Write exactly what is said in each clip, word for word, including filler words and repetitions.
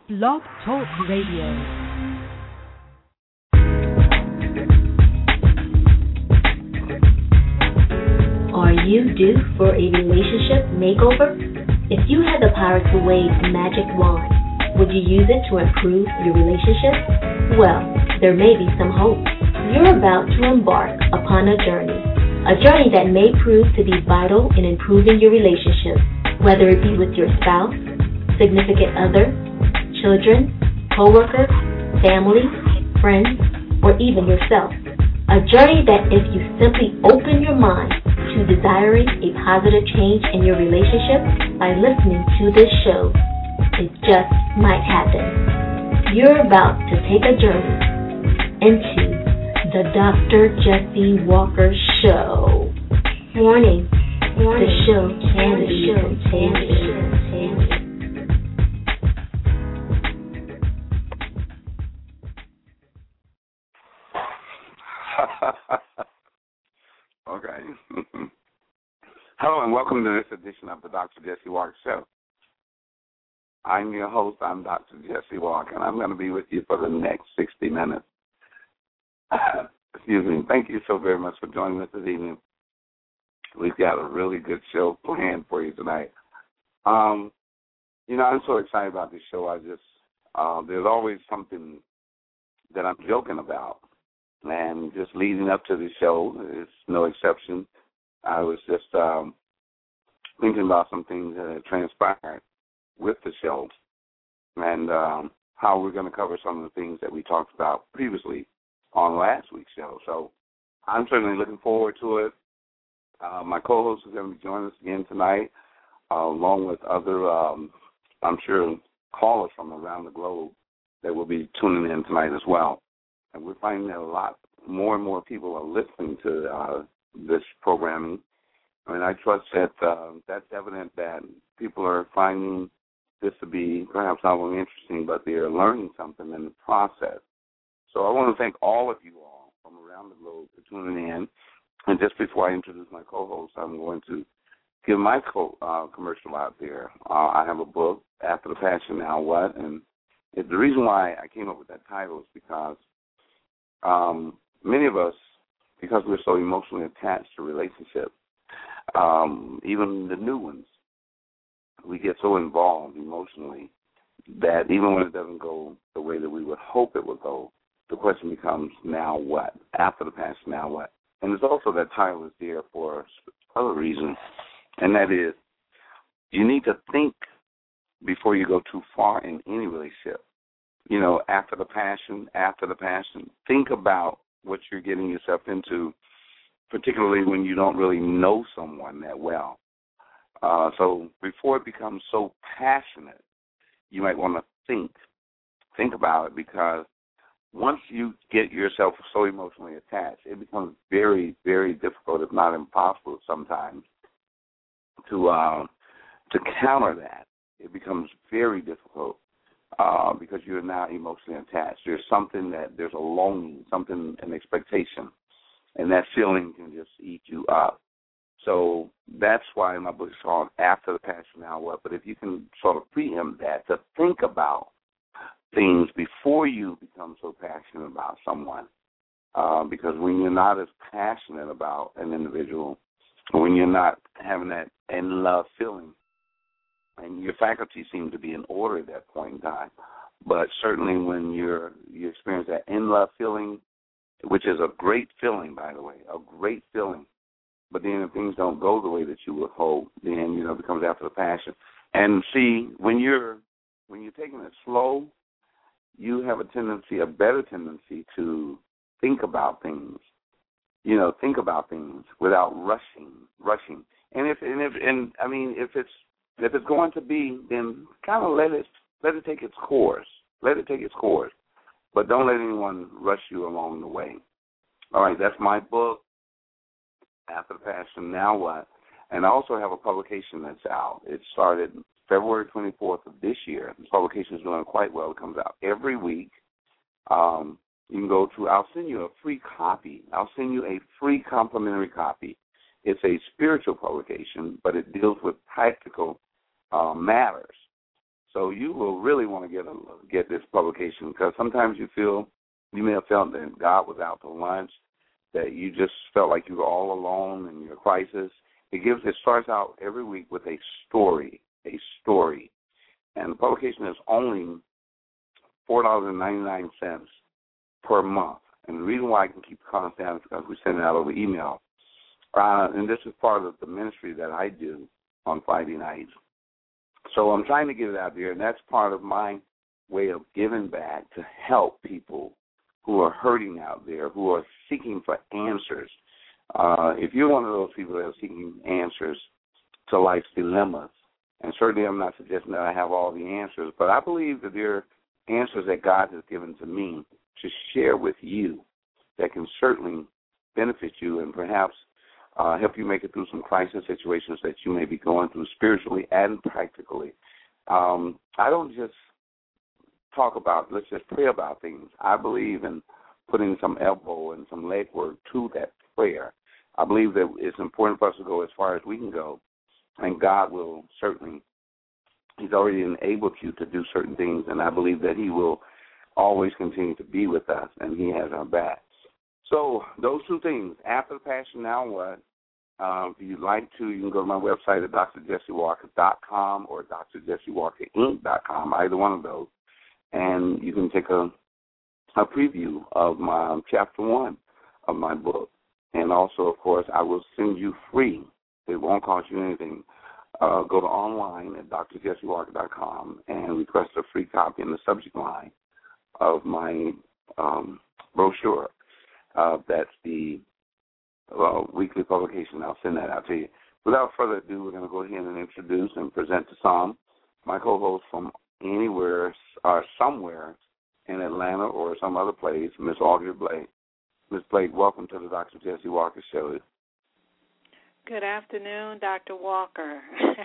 Blog Talk Radio. Are you due for a relationship makeover? If you had the power to wave a magic wand, would you use it to improve your relationship? Well, there may be some hope. You're about to embark upon a journey, a journey that may prove to be vital in improving your relationship, whether it be with your spouse, significant other, children, co-workers, family, friends, or even yourself. A journey that if you simply open your mind to desiring a positive change in your relationship by listening to this show, it just might happen. You're about to take a journey into the Doctor Jesse Walker Show. Warning, Warning. The show can be contagious. Okay. Hello and welcome to this edition of the Doctor Jesse Walker Show. I'm your host. I'm Doctor Jesse Walker, and I'm going to be with you for the next sixty minutes. Excuse me. Thank you so very much for joining us this evening. We've got a really good show planned for you tonight. Um, you know, I'm so excited about this show. I just, uh, there's always something that I'm joking about. And just leading up to the show is no exception. I was just um, thinking about some things that had transpired with the show and um, how we're going to cover some of the things that we talked about previously on last week's show. So I'm certainly looking forward to it. Uh, my co-host is going to be joining us again tonight, uh, along with other, um, I'm sure, callers from around the globe that will be tuning in tonight as well. And we're finding that a lot more and more people are listening to uh, this programming. I mean, I trust that uh, that's evident that people are finding this to be perhaps not only interesting, but they're learning something in the process. So I want to thank all of you all from around the globe for tuning in. And just before I introduce my co-host, I'm going to give my co- uh, commercial out there. Uh, I have a book, After the Passion, Now What? And it, the reason why I came up with that title is because Um, many of us, because we're so emotionally attached to relationships, um, even the new ones, we get so involved emotionally that even when it doesn't go the way that we would hope it would go, the question becomes, now what? After the past, now what? And it's also that title is there for other reasons, and that is you need to think before you go too far in any relationship. You know, after the passion, after the passion, think about what you're getting yourself into, particularly when you don't really know someone that well. Uh, so before it becomes so passionate, you might want to think, think about it, because once you get yourself so emotionally attached, it becomes very, very difficult, if not impossible sometimes, to uh, to counter that. It becomes very difficult. Uh, because you're now emotionally attached. There's something that, there's a longing, something, an expectation, and that feeling can just eat you up. So that's why my book is called After the Passion, Now What? But if you can sort of preempt that, to think about things before you become so passionate about someone, uh, because when you're not as passionate about an individual, when you're not having that in-love feeling, and your faculties seem to be in order at that point in time. But certainly when you're, you experience that in-love feeling, which is a great feeling, by the way, a great feeling. But then if things don't go the way that you would hope, then, you know, it becomes after the passion. And see, when you're, when you're taking it slow, you have a tendency, a better tendency to think about things, you know, think about things without rushing, rushing. And if, and if, and I mean, if it's, If it's going to be, then kind of let it let it take its course. Let it take its course. But don't let anyone rush you along the way. All right, that's my book, After the Passion, Now What? And I also have a publication that's out. It started February twenty-fourth of this year. This publication is doing quite well. It comes out every week. Um, you can go to, I'll send you a free copy. I'll send you a free complimentary copy. It's a spiritual publication, but it deals with practical uh, matters. So you will really want to get a, get this publication, because sometimes you feel, you may have felt that God was out to lunch, that you just felt like you were all alone in your crisis. It gives. It starts out every week with a story, a story. And the publication is only four dollars and ninety-nine cents per month. And the reason why I can keep the cost down is because we send it out over email. Uh, and this is part of the ministry that I do on Friday nights. So I'm trying to get it out there, and that's part of my way of giving back to help people who are hurting out there, who are seeking for answers. Uh, if you're one of those people that are seeking answers to life's dilemmas, and certainly I'm not suggesting that I have all the answers, but I believe that there are answers that God has given to me to share with you that can certainly benefit you and perhaps uh, help you make it through some crisis situations that you may be going through spiritually and practically. Um, I don't just talk about, let's just pray about things. I believe in putting some elbow and some legwork to that prayer. I believe that it's important for us to go as far as we can go, and God will certainly, He's already enabled you to do certain things, and I believe that He will always continue to be with us, and He has our back. So those two things, after the Passion, now what? Uh, if you'd like to, you can go to my website at D R Jesse Walker dot com or D R Jesse Walker Inc dot com, either one of those, and you can take a, a preview of my chapter one of my book. And also, of course, I will send you free. It won't cost you anything. Uh, go to online at D R Jesse Walker dot com and request a free copy in the subject line of my um, brochure. Uh, that's the uh, weekly publication. I'll send that out to you. Without further ado, we're going to go ahead and introduce and present to some my co-host from anywhere or somewhere in Atlanta or some other place, Miss Audrey Blake. Miss Blake, welcome to the Doctor Jesse Walker Show. Good afternoon, Doctor Walker.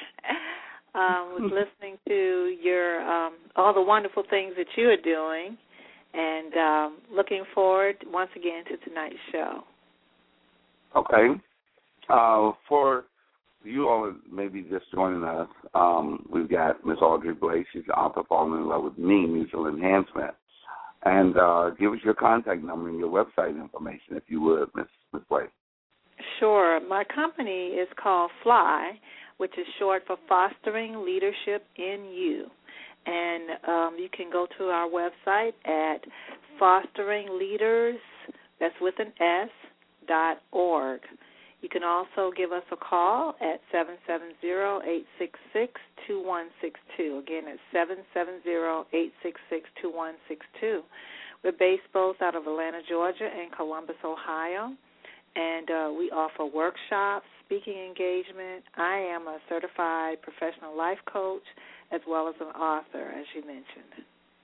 I um, was listening to your um, all the wonderful things that you are doing, and um, looking forward once again to tonight's show. Okay. Uh, for you all maybe just joining us, um, we've got Miss Audrey Blake. She's the author of Falling in Love with Me, Mutual Enhancement. And uh, give us your contact number and your website information, if you would, Miss Miss Blake. Sure. My company is called FLY, which is short for Fostering Leadership in You. And um, you can go to our website at fostering leaders, that's with an S, dot org. You can also give us a call at seven seven zero, eight six six, two one six two. Again, it's seven seven zero, eight six six, two one six two. We're based both out of Atlanta, Georgia, and Columbus, Ohio. And uh, we offer workshops, speaking engagement. I am a certified professional life coach as well as an author, as you mentioned.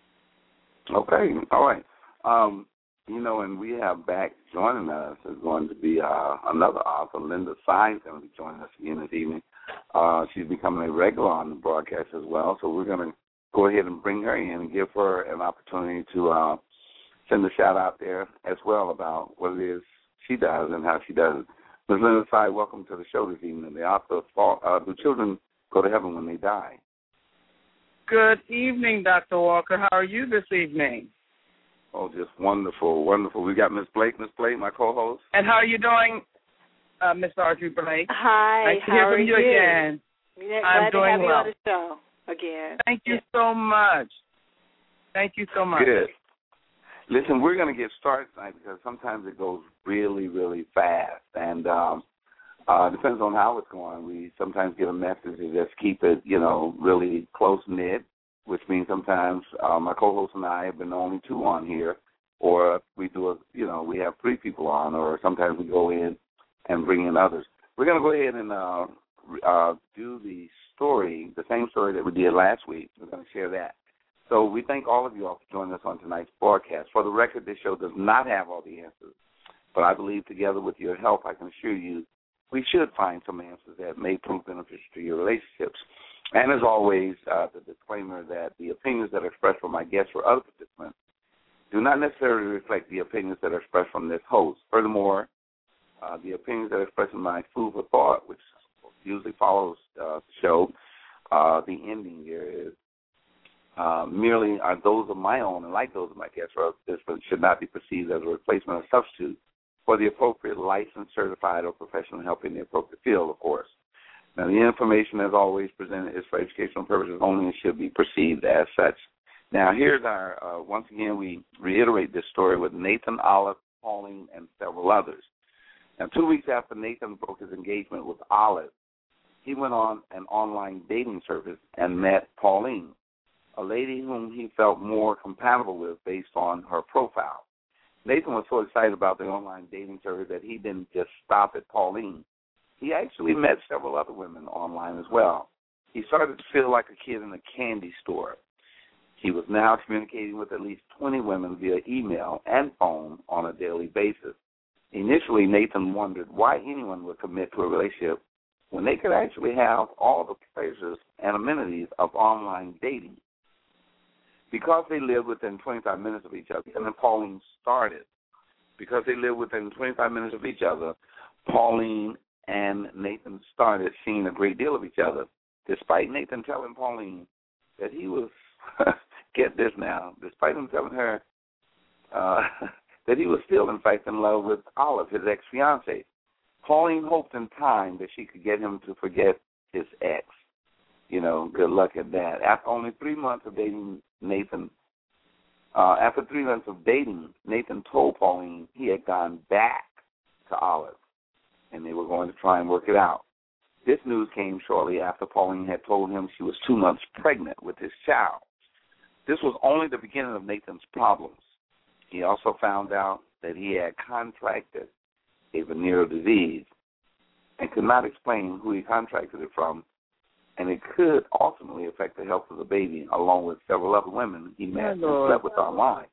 Okay, all right. Um, you know, and we have back joining us is going to be uh, another author, Linda Sines, going to be joining us again this evening. Uh, she's becoming a regular on the broadcast as well, so we're going to go ahead and bring her in and give her an opportunity to uh, send a shout out there as well about what it is she does and how she does it. Miz Linda Sines, welcome to the show this evening. The author of uh, Do Children Go to Heaven When They Die? Good evening, Doctor Walker. How are you this evening? Oh, just wonderful, wonderful. We got Miss Blake, Miss Blake, my co-host. And how are you doing, uh, Miss Audrey Blake? Hi, nice to how hear from are you, you again. Yeah, I'm glad doing to have well. you on the show again. Thank you so much. Thank you so much. Good. Listen, we're going to get started tonight because sometimes it goes really, really fast. And um, uh, depends on how it's going. We sometimes get a message to just keep it, you know, really close-knit, which means sometimes uh, my co-host and I have been the only two on here, or we do a, you know, we have three people on, or sometimes we go in and bring in others. We're going to go ahead and uh, uh, do the story, the same story that we did last week. We're going to share that. So we thank all of you all for joining us on tonight's broadcast. For the record, this show does not have all the answers, but I believe together with your help, I can assure you, we should find some answers that may prove beneficial to your relationships. And as always, uh, the disclaimer that the opinions that are expressed from my guests or other participants do not necessarily reflect the opinions that are expressed from this host. Furthermore, uh, the opinions that are expressed in my food for thought, which usually follows uh, the show, uh, the ending here is uh, merely are those of my own and like those of my guests, or this should not be perceived as a replacement or substitute for the appropriate licensed, certified, or professional help in the appropriate field, of course. Now, the information, as always, presented is for educational purposes only and should be perceived as such. Now, here's our, uh, once again, we reiterate this story with Nathan, Olive, Pauline, and several others. Now, two weeks after Nathan broke his engagement with Olive, he went on an online dating service and met Pauline, a lady whom he felt more compatible with based on her profile. Nathan was so excited about the online dating service that he didn't just stop at Pauline. He actually met several other women online as well. He started to feel like a kid in a candy store. He was now communicating with at least twenty women via email and phone on a daily basis. Initially, Nathan wondered why anyone would commit to a relationship when they could actually have all the pleasures and amenities of online dating. Because they lived within twenty-five minutes of each other, and then Pauline started. Because they lived within twenty-five minutes of each other, Pauline and Nathan started seeing a great deal of each other, despite Nathan telling Pauline that he was, get this now, despite him telling her uh, that he was still, in fact, in love with Olive, his ex-fiancée. Pauline hoped in time that she could get him to forget his ex. You know, good luck at that. After only three months of dating Nathan, uh, after three months of dating, Nathan told Pauline he had gone back to Olive, and they were going to try and work it out. This news came shortly after Pauline had told him she was two months pregnant with his child. This was only the beginning of Nathan's problems. He also found out that he had contracted a venereal disease and could not explain who he contracted it from, and it could ultimately affect the health of the baby, along with several other women he met and slept with online.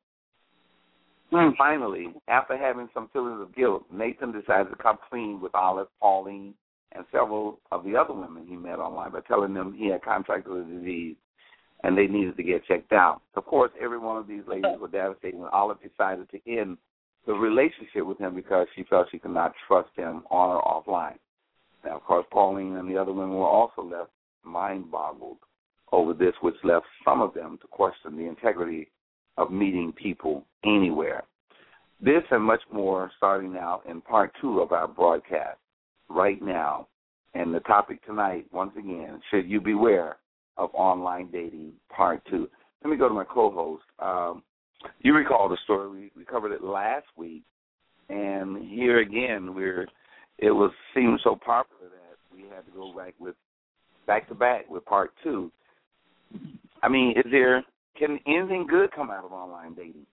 And finally, after having some feelings of guilt, Nathan decided to come clean with Olive, Pauline, and several of the other women he met online by telling them he had contracted the disease and they needed to get checked out. Of course, every one of these ladies were devastated when Olive decided to end the relationship with him because she felt she could not trust him on or offline. Now, of course, Pauline and the other women were also left mind-boggled over this, which left some of them to question the integrity of meeting people anywhere. This and much more starting out in part two of our broadcast right now. And the topic tonight, once again, should you beware of online dating, part two. Let me go to my co-host. Um, you recall the story. We, we covered it last week. And here again, we're it was seemed so popular that we had to go back with back to back with part two. I mean, is there can anything good come out of online dating?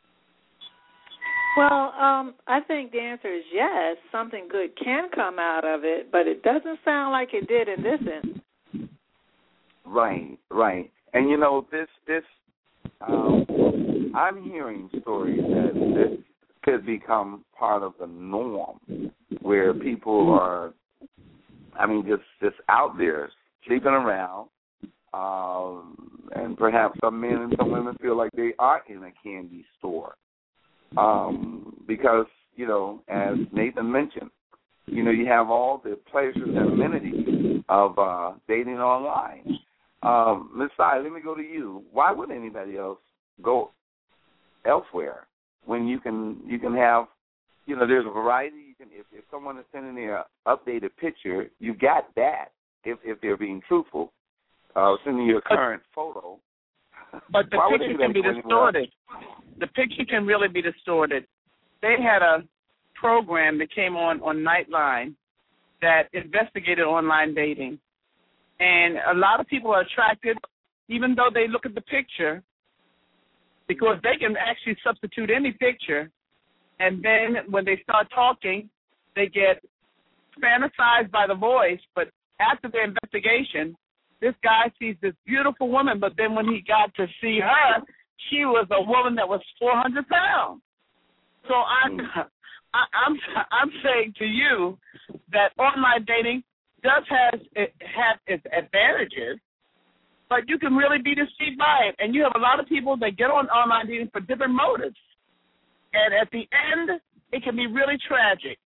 Well, um, I think the answer is yes. Something good can come out of it, but it doesn't sound like it did in this instance. Right, right. And, you know, this, this um, I'm hearing stories that this could become part of the norm where people are, I mean, just, just out there sleeping around, um, and perhaps some men and some women feel like they are in a candy store. Um, because, you know, as Nathan mentioned, you know, you have all the pleasures and amenities of uh, dating online. Um, Miz Sai, let me go to you. Why would anybody else go elsewhere when you can you can have, you know, there's a variety. You can if, if someone is sending their updated picture, you got that. If if they're being truthful, uh, sending you a current photo. But the picture can be distorted. The picture can really be distorted. They had a program that came on on Nightline that investigated online dating. And a lot of people are attracted, even though they look at the picture, because they can actually substitute any picture. And then when they start talking, they get fantasized by the voice. But after the investigation, this guy sees this beautiful woman, but then when he got to see her, she was a woman that was four hundred pounds. So I'm, I, I'm, I'm saying to you that online dating does has it have its advantages, but you can really be deceived by it. And you have a lot of people that get on online dating for different motives. And at the end, it can be really tragic.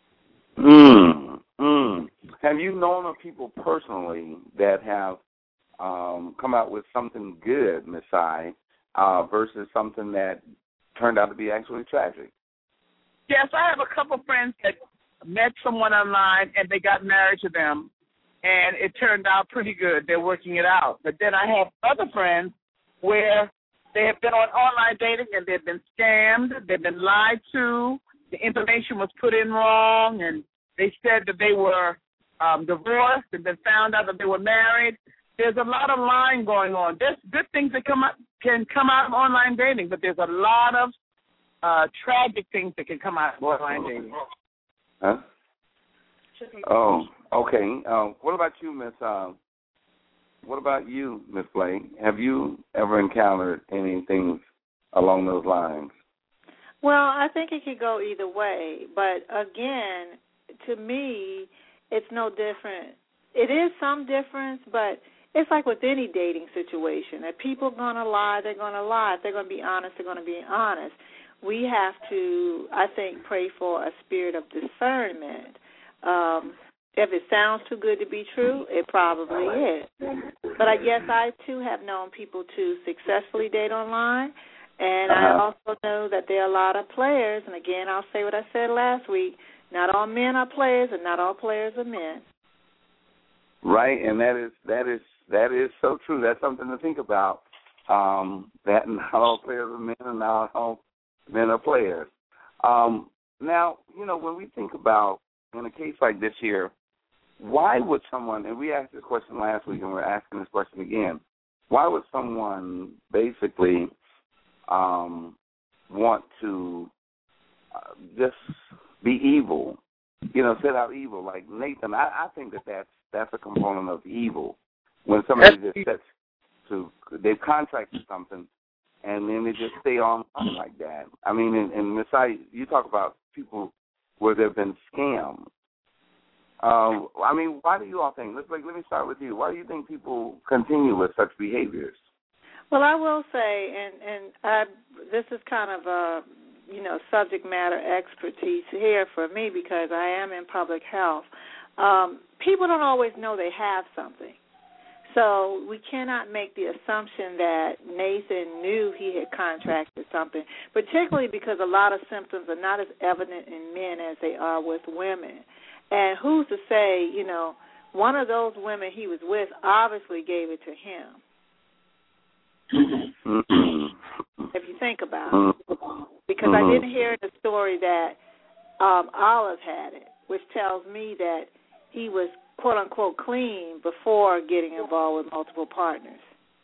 Mm, mm. Have you known of people personally that have um, come out with something good, Miss I, uh, versus something that turned out to be actually tragic. Yes, I have a couple friends that met someone online and they got married to them, and it turned out pretty good. They're working it out. But then I have other friends where they have been on online dating and they've been scammed, they've been lied to, the information was put in wrong, and they said that they were um, divorced and then found out that they were married. There's a lot of lying going on. There's good things that come out, can come out of online dating, but there's a lot of uh, tragic things that can come out of online dating. Huh? Oh, okay. Uh, what about you, Miss? Uh, what about you, Miss Blake? Have you ever encountered anything along those lines? Well, I think it could go either way, but again, to me, it's no different. It is some difference, but it's like with any dating situation. If people are going to lie, they're going to lie. If they're going to be honest, they're going to be honest. We have to, I think, pray for a spirit of discernment. Um, if it sounds too good to be true, it probably is. But I guess I, too, have known people to successfully date online, and uh-huh. I also know that there are a lot of players, and again, I'll say what I said last week, not all men are players and not all players are men. Right, and that is that is that is so true. That's something to think about. Um, that not all players are men and not all men are players. Um, now, you know, when we think about in a case like this here, why would someone, and we asked this question last week and we're asking this question again, why would someone basically um, want to uh, just be evil, you know, set out evil? Like Nathan, I, I think that that's, that's a component of evil. When somebody just sets to, they've contracted something and then they just stay on like that. I mean, and, and Messiah, you talk about people where there have been scams. Um, I mean, why do you all think? Let's like, let me start with you. Why do you think people continue with such behaviors? Well, I will say, and and I, this is kind of a you know subject matter expertise here for me because I am in public health. Um, people don't always know they have something, so we cannot make the assumption that Nathan knew he had contracted something, particularly because a lot of symptoms are not as evident in men as they are with women. And who's to say, you know, one of those women he was with obviously gave it to him. If you think about it. Because I didn't hear the story that um, Olive had it, which tells me that he was, quote, unquote, clean before getting involved with multiple partners.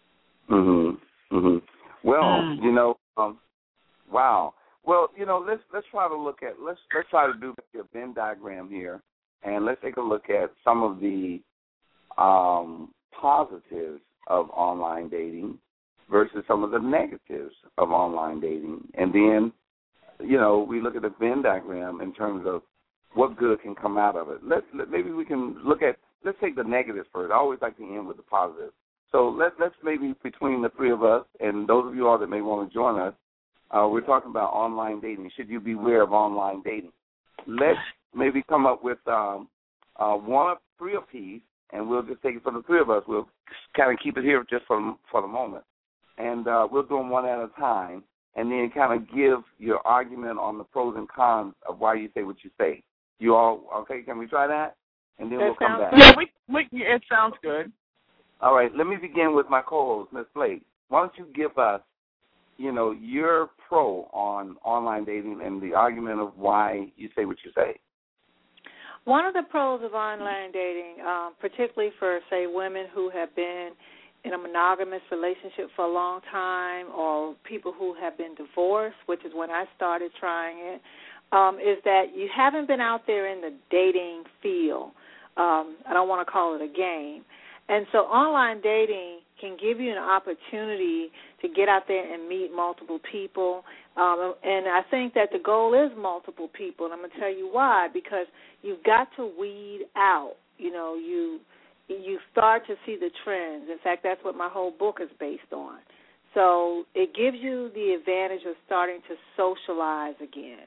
Mm-hmm. Mm-hmm. Well, mm. you know, um, wow. Well, you know, let's let's try to look at, let's, let's try to do a Venn diagram here. And let's take a look at some of the um, positives of online dating versus some of the negatives of online dating. And then, you know, we look at the Venn diagram in terms of what good can come out of it. Let's let, maybe we can look at, let's take the negatives first. I always like to end with the positive. So let's, let's maybe between the three of us and those of you all that may want to join us, uh, we're talking about online dating. Should you beware of online dating? Let's maybe come up with um, uh, one of three apiece, and we'll just take it for the three of us. We'll kind of keep it here just for, for the moment. And uh, we'll do them one at a time, and then kind of give your argument on the pros and cons of why you say what you say. You all, okay, can we try that? And then that we'll come back. Yeah, we, we, it sounds good. All right, let me begin with my co-host, Miz Blake. Why don't you give us, you know, your pro on online dating and the argument of why you say what you say? One of the pros of online dating, um, particularly for, say, women who have been in a monogamous relationship for a long time or people who have been divorced, which is when I started trying it, um, is that you haven't been out there in the dating field. Um, I don't want to call it a game. And so online dating can give you an opportunity to get out there and meet multiple people. Um, and I think that the goal is multiple people, and I'm going to tell you why, because you've got to weed out, you know, you you start to see the trends. In fact, that's what my whole book is based on. So it gives you the advantage of starting to socialize again.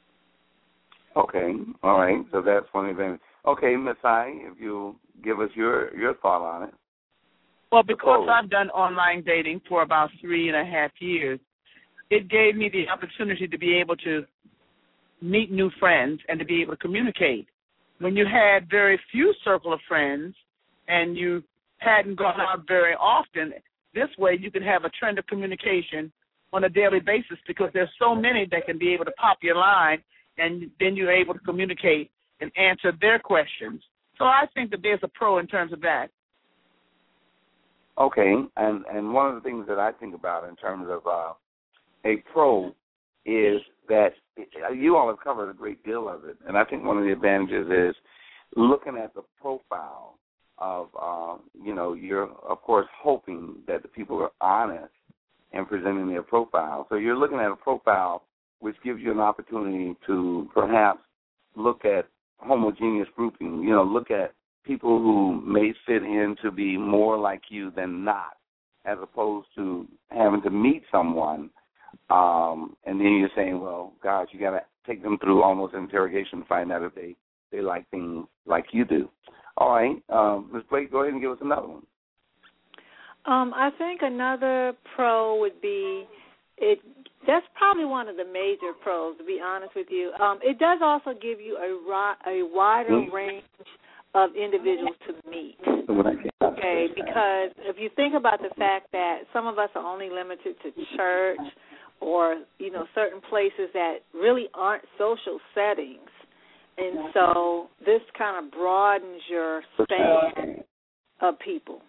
Okay, all right, so that's one advantage. Okay, Miss I, if you'll give us your, your thought on it. Well, because I've done online dating for about three and a half years, it gave me the opportunity to be able to meet new friends and to be able to communicate. When you had very few circle of friends and you hadn't gone out very often, this way you can have a trend of communication on a daily basis because there's so many that can be able to pop your line, and then you're able to communicate and answer their questions. So I think that there's a pro in terms of that. Okay, and, and one of the things that I think about in terms of uh, a pro is that you all have covered a great deal of it, and I think one of the advantages is looking at the profile of, uh, you know, you're, of course, hoping that the people are honest in presenting their profile. So you're looking at a profile which gives you an opportunity to perhaps look at homogeneous grouping, you know, look at people who may fit in to be more like you than not, as opposed to having to meet someone um, and then you're saying, well, gosh, you got to take them through almost an interrogation to find out if they, they like things like you do. All right, um, Miz Blake, go ahead and give us another one. Um, I think another pro would be it. That's probably one of the major pros, to be honest with you. Um, it does also give you a, a wider mm-hmm. range of individuals to meet. Okay, because if you think about the fact that some of us are only limited to church or, you know, certain places that really aren't social settings, and so this kind of broadens your span of people.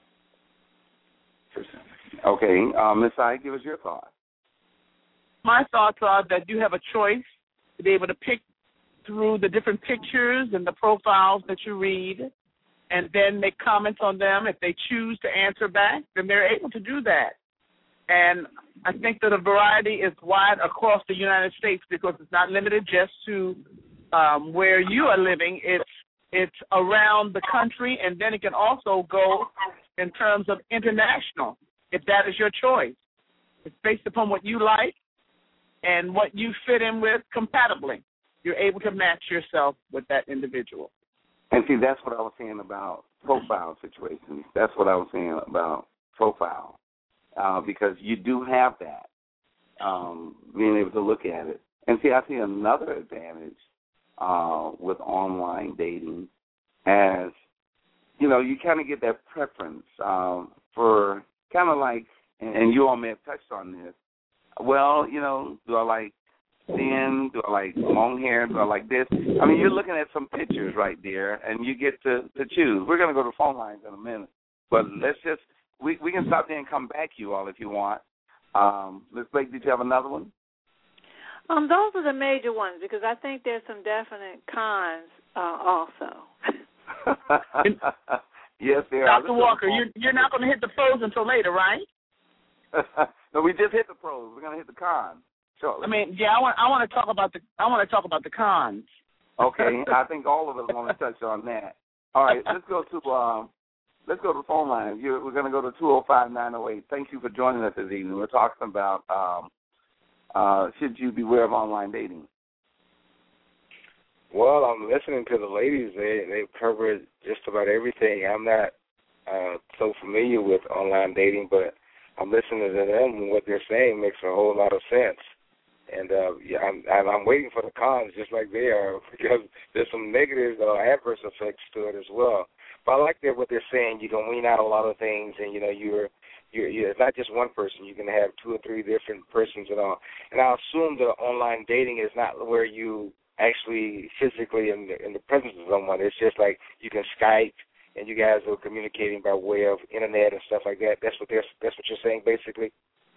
Okay, uh, Miz I, give us your thoughts. My thoughts are that you have a choice to be able to pick through the different pictures and the profiles that you read and then make comments on them. If they choose to answer back, then they're able to do that. And I think that the variety is wide across the United States because it's not limited just to um, where you are living. It's it's around the country, and then it can also go in terms of international, if that is your choice. It's based upon what you like and what you fit in with compatibly. You're able to match yourself with that individual. And see, that's what I was saying about profile situations. That's what I was saying about profile, uh, because you do have that, um, being able to look at it. And see, I see another advantage uh, with online dating as, you know, you kind of get that preference um, for kind of like, and you all may have touched on this, well, you know, do I like thin? Do I like long hair? Do I like this? I mean, you're looking at some pictures right there, and you get to, to choose. We're going to go to phone lines in a minute, but let's just, we, we can stop there and come back to you all if you want. Um, Miz Blake, did you have another one? Um, those are the major ones because I think there's some definite cons uh, also. Yes, there are. Doctor Walker, you're, you're not going to hit the pros until later, right? No, we just hit the pros. We're going to hit the cons. Sure. I mean, yeah, I want I want to talk about the I want to talk about the cons. Okay, I think all of us want to touch on that. All right, let's go to um, let's go to the phone line. You're, we're going to go to two oh five, nine oh eight. Thank you for joining us this evening. We're talking about um, uh, should you beware of online dating? Well, I'm listening to the ladies. They they've covered just about everything. I'm not uh, so familiar with online dating, but I'm listening to them, and what they're saying makes a whole lot of sense. And uh, yeah, I'm, I'm waiting for the cons just like they are because there's some negative uh, adverse effects to it as well. But I like that what they're saying. You can wean out a lot of things, and you know you're, you're, you're it's not just one person. You can have two or three different persons and all. And I assume that online dating is not where you actually physically in the, in the presence of someone. It's just like you can Skype and you guys are communicating by way of internet and stuff like that. That's what they're, that's what you're saying basically.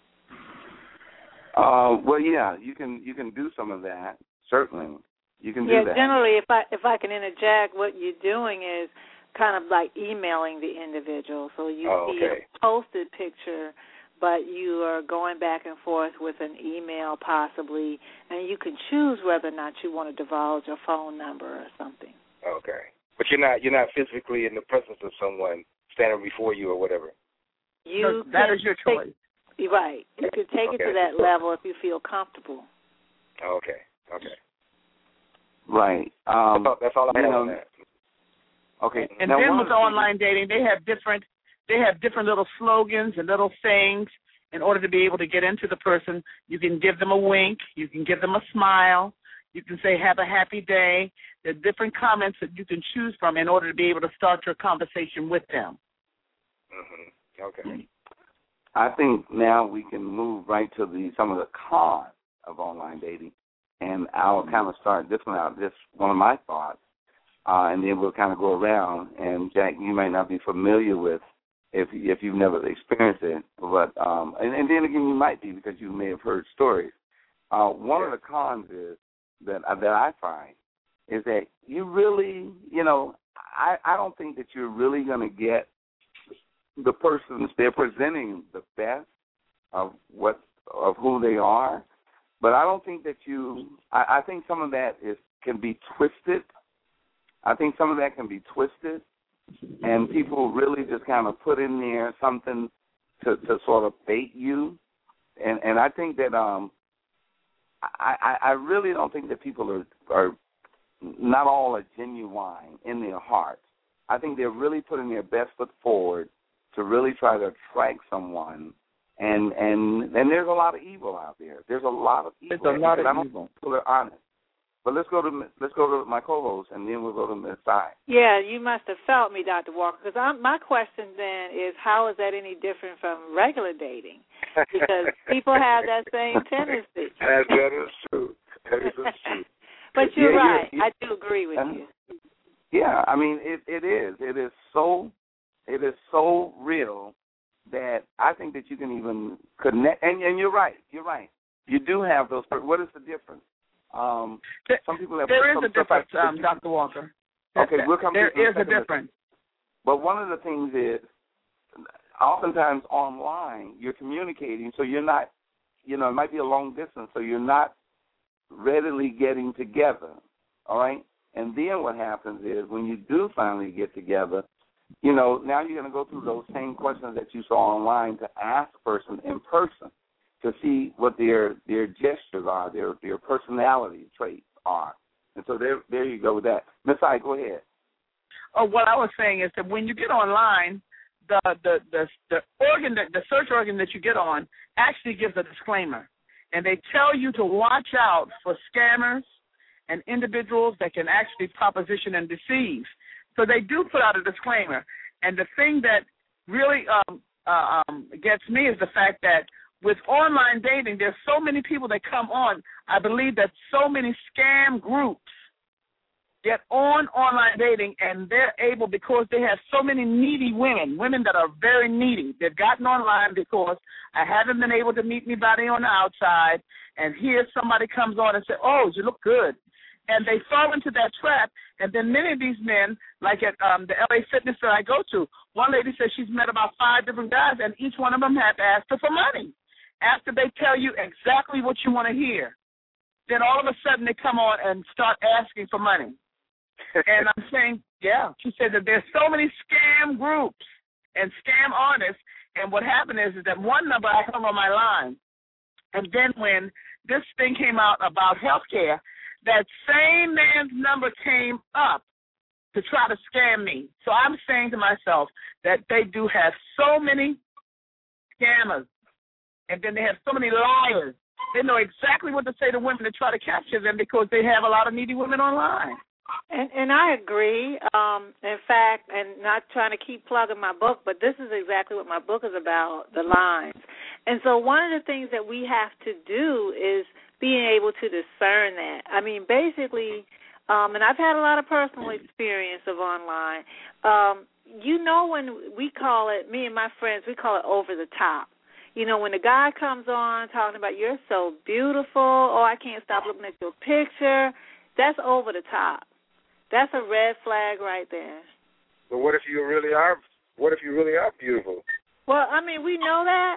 Uh, well, yeah, you can you can do some of that. Certainly, you can do yeah, that. Yeah, generally, if I if I can interject, what you're doing is kind of like emailing the individual. So you oh, see okay. a posted picture, but you are going back and forth with an email possibly, and you can choose whether or not you want to divulge a phone number or something. Okay, but you're not you're not physically in the presence of someone standing before you or whatever. You no, that is your choice. Take, Right. You can take okay. it to that level if you feel comfortable. Okay. Okay. Right. Um, that's all I have know, on that. Okay. And now, then with online dating, they have different they have different little slogans and little sayings in order to be able to get into the person. You can give them a wink. You can give them a smile. You can say, have a happy day. There are different comments that you can choose from in order to be able to start your conversation with them. Mm-hmm. Okay. I think now we can move right to the some of the cons of online dating, and I'll kind of start this one out, just one of my thoughts, uh, and then we'll kind of go around. And, Jack, you might not be familiar with if if you've never experienced it, but um, and, and then again you might be because you may have heard stories. Uh, one of the cons is that that I find is that you really, you know, I, I don't think that you're really going to get the persons they're presenting the best of what of who they are, but I don't think that you. I, I think some of that is can be twisted. I think some of that can be twisted, and people really just kind of put in there something to, to sort of bait you, and and I think that um, I I really don't think that people are are not all are genuine in their hearts. I think they're really putting their best foot forward to really try to attract someone, and and and there's a lot of evil out there. There's a lot of evil. There's a lot of I don't evil. think people are honest. But let's go to let's go to my co-host, and then we'll go to Miz Sy. Yeah, you must have felt me, Doctor Walker, because my question then is, how is that any different from regular dating? Because people have that same tendency. That, that is true. That is true. But you're yeah, right. You're, you're, I do agree with uh, you. Yeah, I mean, it, it is. It is so it is so real that I think that you can even connect. And, and you're right. You're right. You do have those. What is the difference? Um, some people have. There is some a difference, like, um, Doctor Walker. Okay, we'll come there to There is a difference. But one of the things is, oftentimes online, you're communicating, so you're not, you know, it might be a long distance, so you're not readily getting together, all right? And then what happens is when you do finally get together, you know, now you're going to go through those same questions that you saw online to ask a person in person to see what their their gestures are, their their personality traits are. And so there there you go with that. Miz Sy, go ahead. Oh, what I was saying is that when you get online, the the the, the organ that the search organ that you get on actually gives a disclaimer, and they tell you to watch out for scammers and individuals that can actually proposition and deceive. So they do put out a disclaimer. And the thing that really um, uh, um, gets me is the fact that with online dating, there's so many people that come on. I believe that so many scam groups get on online dating, and they're able, because they have so many needy women, women that are very needy. They've gotten online because I haven't been able to meet anybody on the outside, and here somebody comes on and says, oh, you look good. And they fall into that trap, and then many of these men, like at um, the L A Fitness that I go to, one lady says she's met about five different guys, and each one of them had to ask her for money. After they tell you exactly what you want to hear, then all of a sudden they come on and start asking for money. And I'm saying, yeah, she said that there's so many scam groups and scam artists, and what happened is, is that one number I hung on my line, and then when this thing came out about health care, that same man's number came up to try to scam me. So I'm saying to myself that they do have so many scammers, and then they have so many liars. They know exactly what to say to women to try to capture them because they have a lot of needy women online. And, and I agree. Um, in fact, and not trying to keep plugging my book, but this is exactly what my book is about, the lines. And so one of the things that we have to do is being able to discern that. I mean, basically, um, and I've had a lot of personal experience of online. Um, you know, when we call it, me and my friends, we call it over the top. You know, when the guy comes on talking about you're so beautiful, oh, I can't stop looking at your picture, that's over the top. That's a red flag right there. But what if you really are? What if you really are beautiful? Well, I mean, we know that.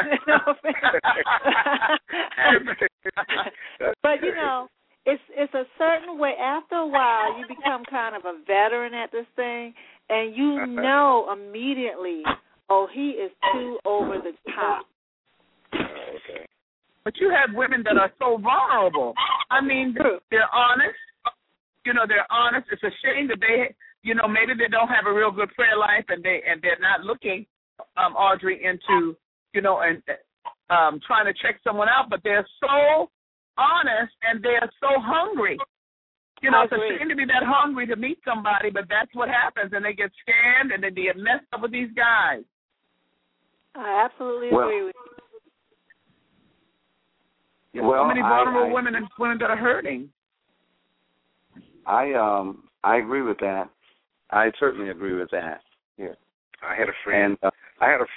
But, you know, it's it's a certain way. After a while, you become kind of a veteran at this thing, and you know immediately, oh, he is too over the top. Okay. But you have women that are so vulnerable. I mean, they're honest. You know, they're honest. It's a shame that they, you know, maybe they don't have a real good prayer life, and they and they're not looking um, Audrey, into, you know, and um, trying to check someone out, but they're so honest and they're so hungry. You know, it's a shame to be that hungry to meet somebody, but that's what happens, and they get scammed, and then they get messed up with these guys. I absolutely well, agree with you. There's well, so many vulnerable I, I, women and women that are hurting. I um I agree with that. I certainly agree with that. Yeah, I had a friend. And uh, I had a.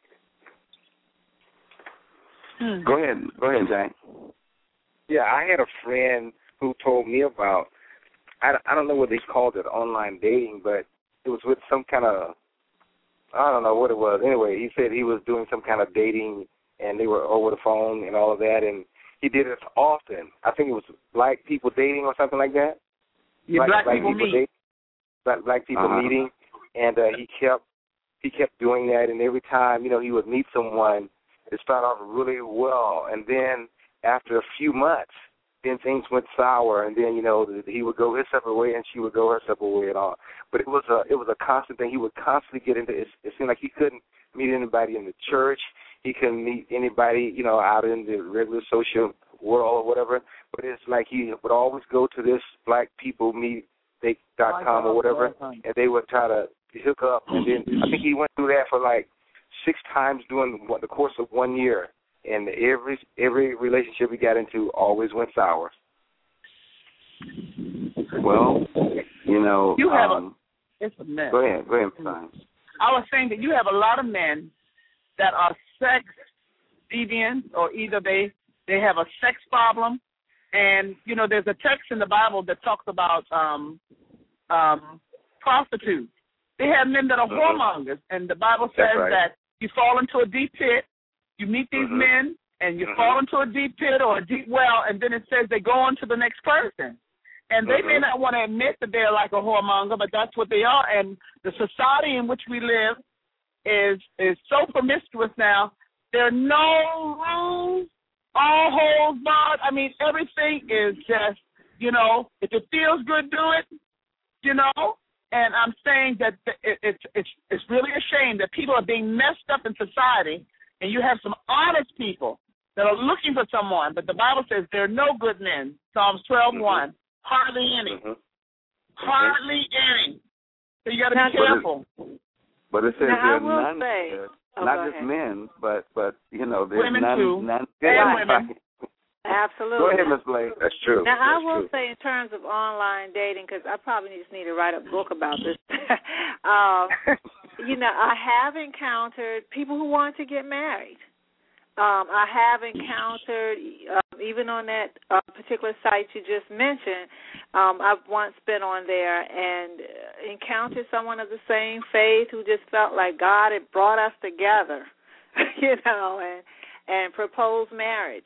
Hmm. Go ahead, go ahead, Jack. Yeah, I had a friend who told me about. I, I don't know what they called it, online dating, but it was with some kind of. I don't know what it was. Anyway, he said he was doing some kind of dating, and they were over the phone and all of that, and he did it often. I think it was black people dating or something like that. Yeah, black, black people, people meet. dating, black, black people uh-huh. meeting, and uh, he kept he kept doing that, and every time you know he would meet someone, it started off really well, and then after a few months, then things went sour, and then you know he would go his separate way, and she would go her separate way, and all. But it was a it was a constant thing. He would constantly get into it. It seemed like he couldn't meet anybody in the church. He couldn't meet anybody, you know, out in the regular social world or whatever. But it's like he would always go to this black people meet dot com or whatever, and they would try to hook up. And then I think he went through that for like six times during the course of one year. And every every relationship he got into always went sour. Well, you know, You have um, a, it's a mess. go ahead, go ahead, Stein. I was saying that you have a lot of men that are sex deviant, or either they they have a sex problem, and you know there's a text in the Bible that talks about um, um, prostitutes. They have men that are uh-huh. whoremongers, and the Bible says right. that you fall into a deep pit, you meet these uh-huh. men, and you uh-huh. fall into a deep pit or a deep well, and then it says they go on to the next person. And they uh-huh. may not want to admit that they're like a whoremonger, but that's what they are. And the society in which we live is is so promiscuous now. There are no rules, all holes barred. I mean, everything is just, you know, if it feels good, do it, you know. And I'm saying that it, it's it's it's really a shame that people are being messed up in society, and you have some honest people that are looking for someone, but the Bible says there are no good men. Psalms twelve one. Mm-hmm. Hardly any. Mm-hmm. Hardly mm-hmm. any. So you got to be careful. But it says now, there are none, say, uh, oh, not just ahead. men, but, but you know, there's women none. too. none and women. Absolutely. Go ahead, Miz Blake. That's true. Now, That's I will true. say in terms of online dating, because I probably just need to write a book about this, um, you know, I have encountered people who want to get married. Um, I have encountered, uh, even on that uh, particular site you just mentioned, um, I've once been on there and encountered someone of the same faith who just felt like God had brought us together, you know, and, and proposed marriage.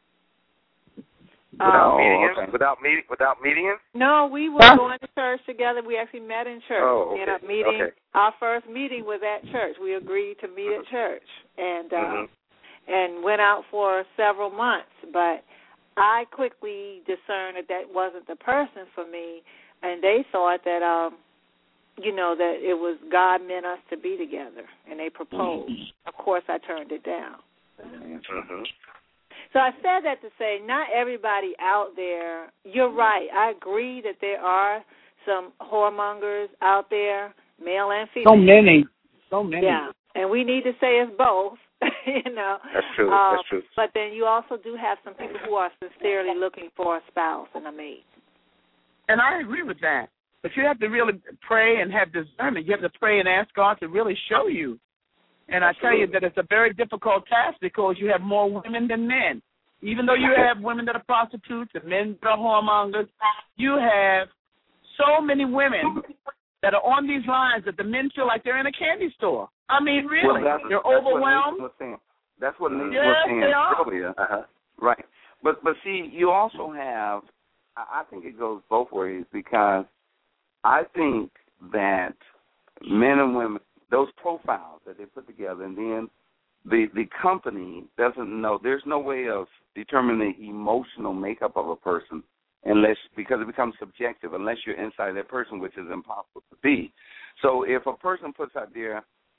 Without um, meeting him? okay. Without meeting? Without meeting him? No, we were huh? going to church together. We actually met in church. Oh, okay. We ended up meeting. Okay. Our first meeting was at church. We agreed to meet at church, and uh, mm-hmm. and went out for several months. But I quickly discerned that that wasn't the person for me, and they thought that, um, you know, that it was God meant us to be together, and they proposed. Mm-hmm. Of course, I turned it down. Mm-hmm. So I said that to say not everybody out there, you're right. I agree that there are some whoremongers out there, male and female. So many. So many. Yeah, and we need to say it's both, you know. That's true. Uh, That's true. But then you also do have some people who are sincerely looking for a spouse and a mate. And I agree with that. But you have to really pray and have discernment. You have to pray and ask God to really show you. And I tell you that it's a very difficult task because you have more women than men. Even though you have women that are prostitutes and men that are whoremongers, you have so many women that are on these lines that the men feel like they're in a candy store. I mean, really, well, that's, they're that's overwhelmed. What was that's what Nathan yes, was saying they are. earlier. Uh-huh. Right. But, but see, you also have, I think it goes both ways because I think that men and women, those profiles that they put together, and then the the company doesn't know. There's no way of determining the emotional makeup of a person unless, because it becomes subjective, unless you're inside that person, which is impossible to be. So if a person puts out there,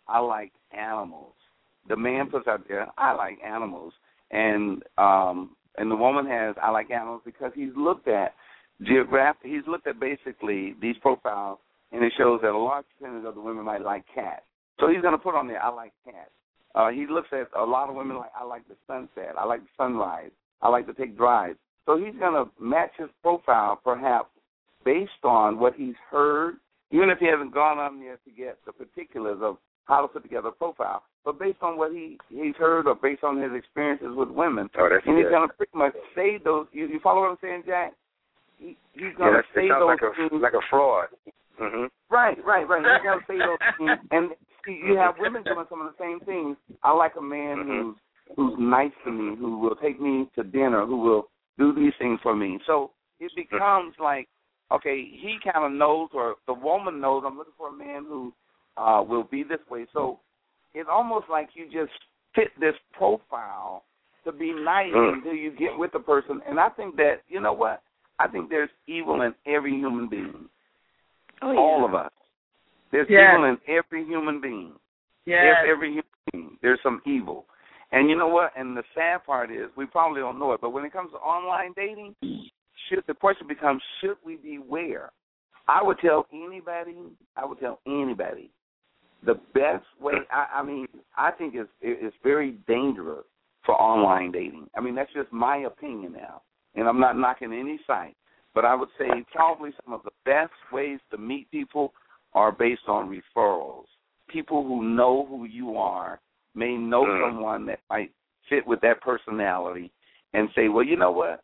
I like animals. The man puts out there, I like animals. And um, and the woman has, I like animals because he's looked at geographic. He's looked at basically these profiles, and it shows that a large percentage of the women might like cats. So he's going to put on there, I like cats. Uh, he looks at a lot of women like, I like the sunset, I like the sunrise, I like to take drives. So he's going to match his profile perhaps based on what he's heard, even if he hasn't gone on there to get the particulars of how to put together a profile, but based on what he, he's heard or based on his experiences with women. Oh, that's and he's good. going to pretty much say those. You, you follow what I'm saying, Jack? He, he's going yeah, to say sounds those like a, things. like a fraud. Mm-hmm. Right, right, right. He's going to say those things. And you have women doing some of the same things. I like a man mm-hmm. who's who's nice to me, who will take me to dinner, who will do these things for me. So it becomes like, okay, he kind of knows, or the woman knows, I'm looking for a man who uh, will be this way. So it's almost like you just fit this profile to be nice mm. until you get with the person. And I think that, you know what? I think there's evil in every human being. Oh, yeah. All of us. There's yes. evil in every human being. Yes. Every, every human being. There's some evil. And you know what? And the sad part is, we probably don't know it, but when it comes to online dating, should the question becomes, should we beware? I would tell anybody, I would tell anybody, the best way, I, I mean, I think it's, it's very dangerous for online dating. I mean, that's just my opinion now, and I'm not knocking any site, but I would say probably some of the best ways to meet people are based on referrals. People who know who you are may know mm. someone that might fit with that personality and say, well, you know what?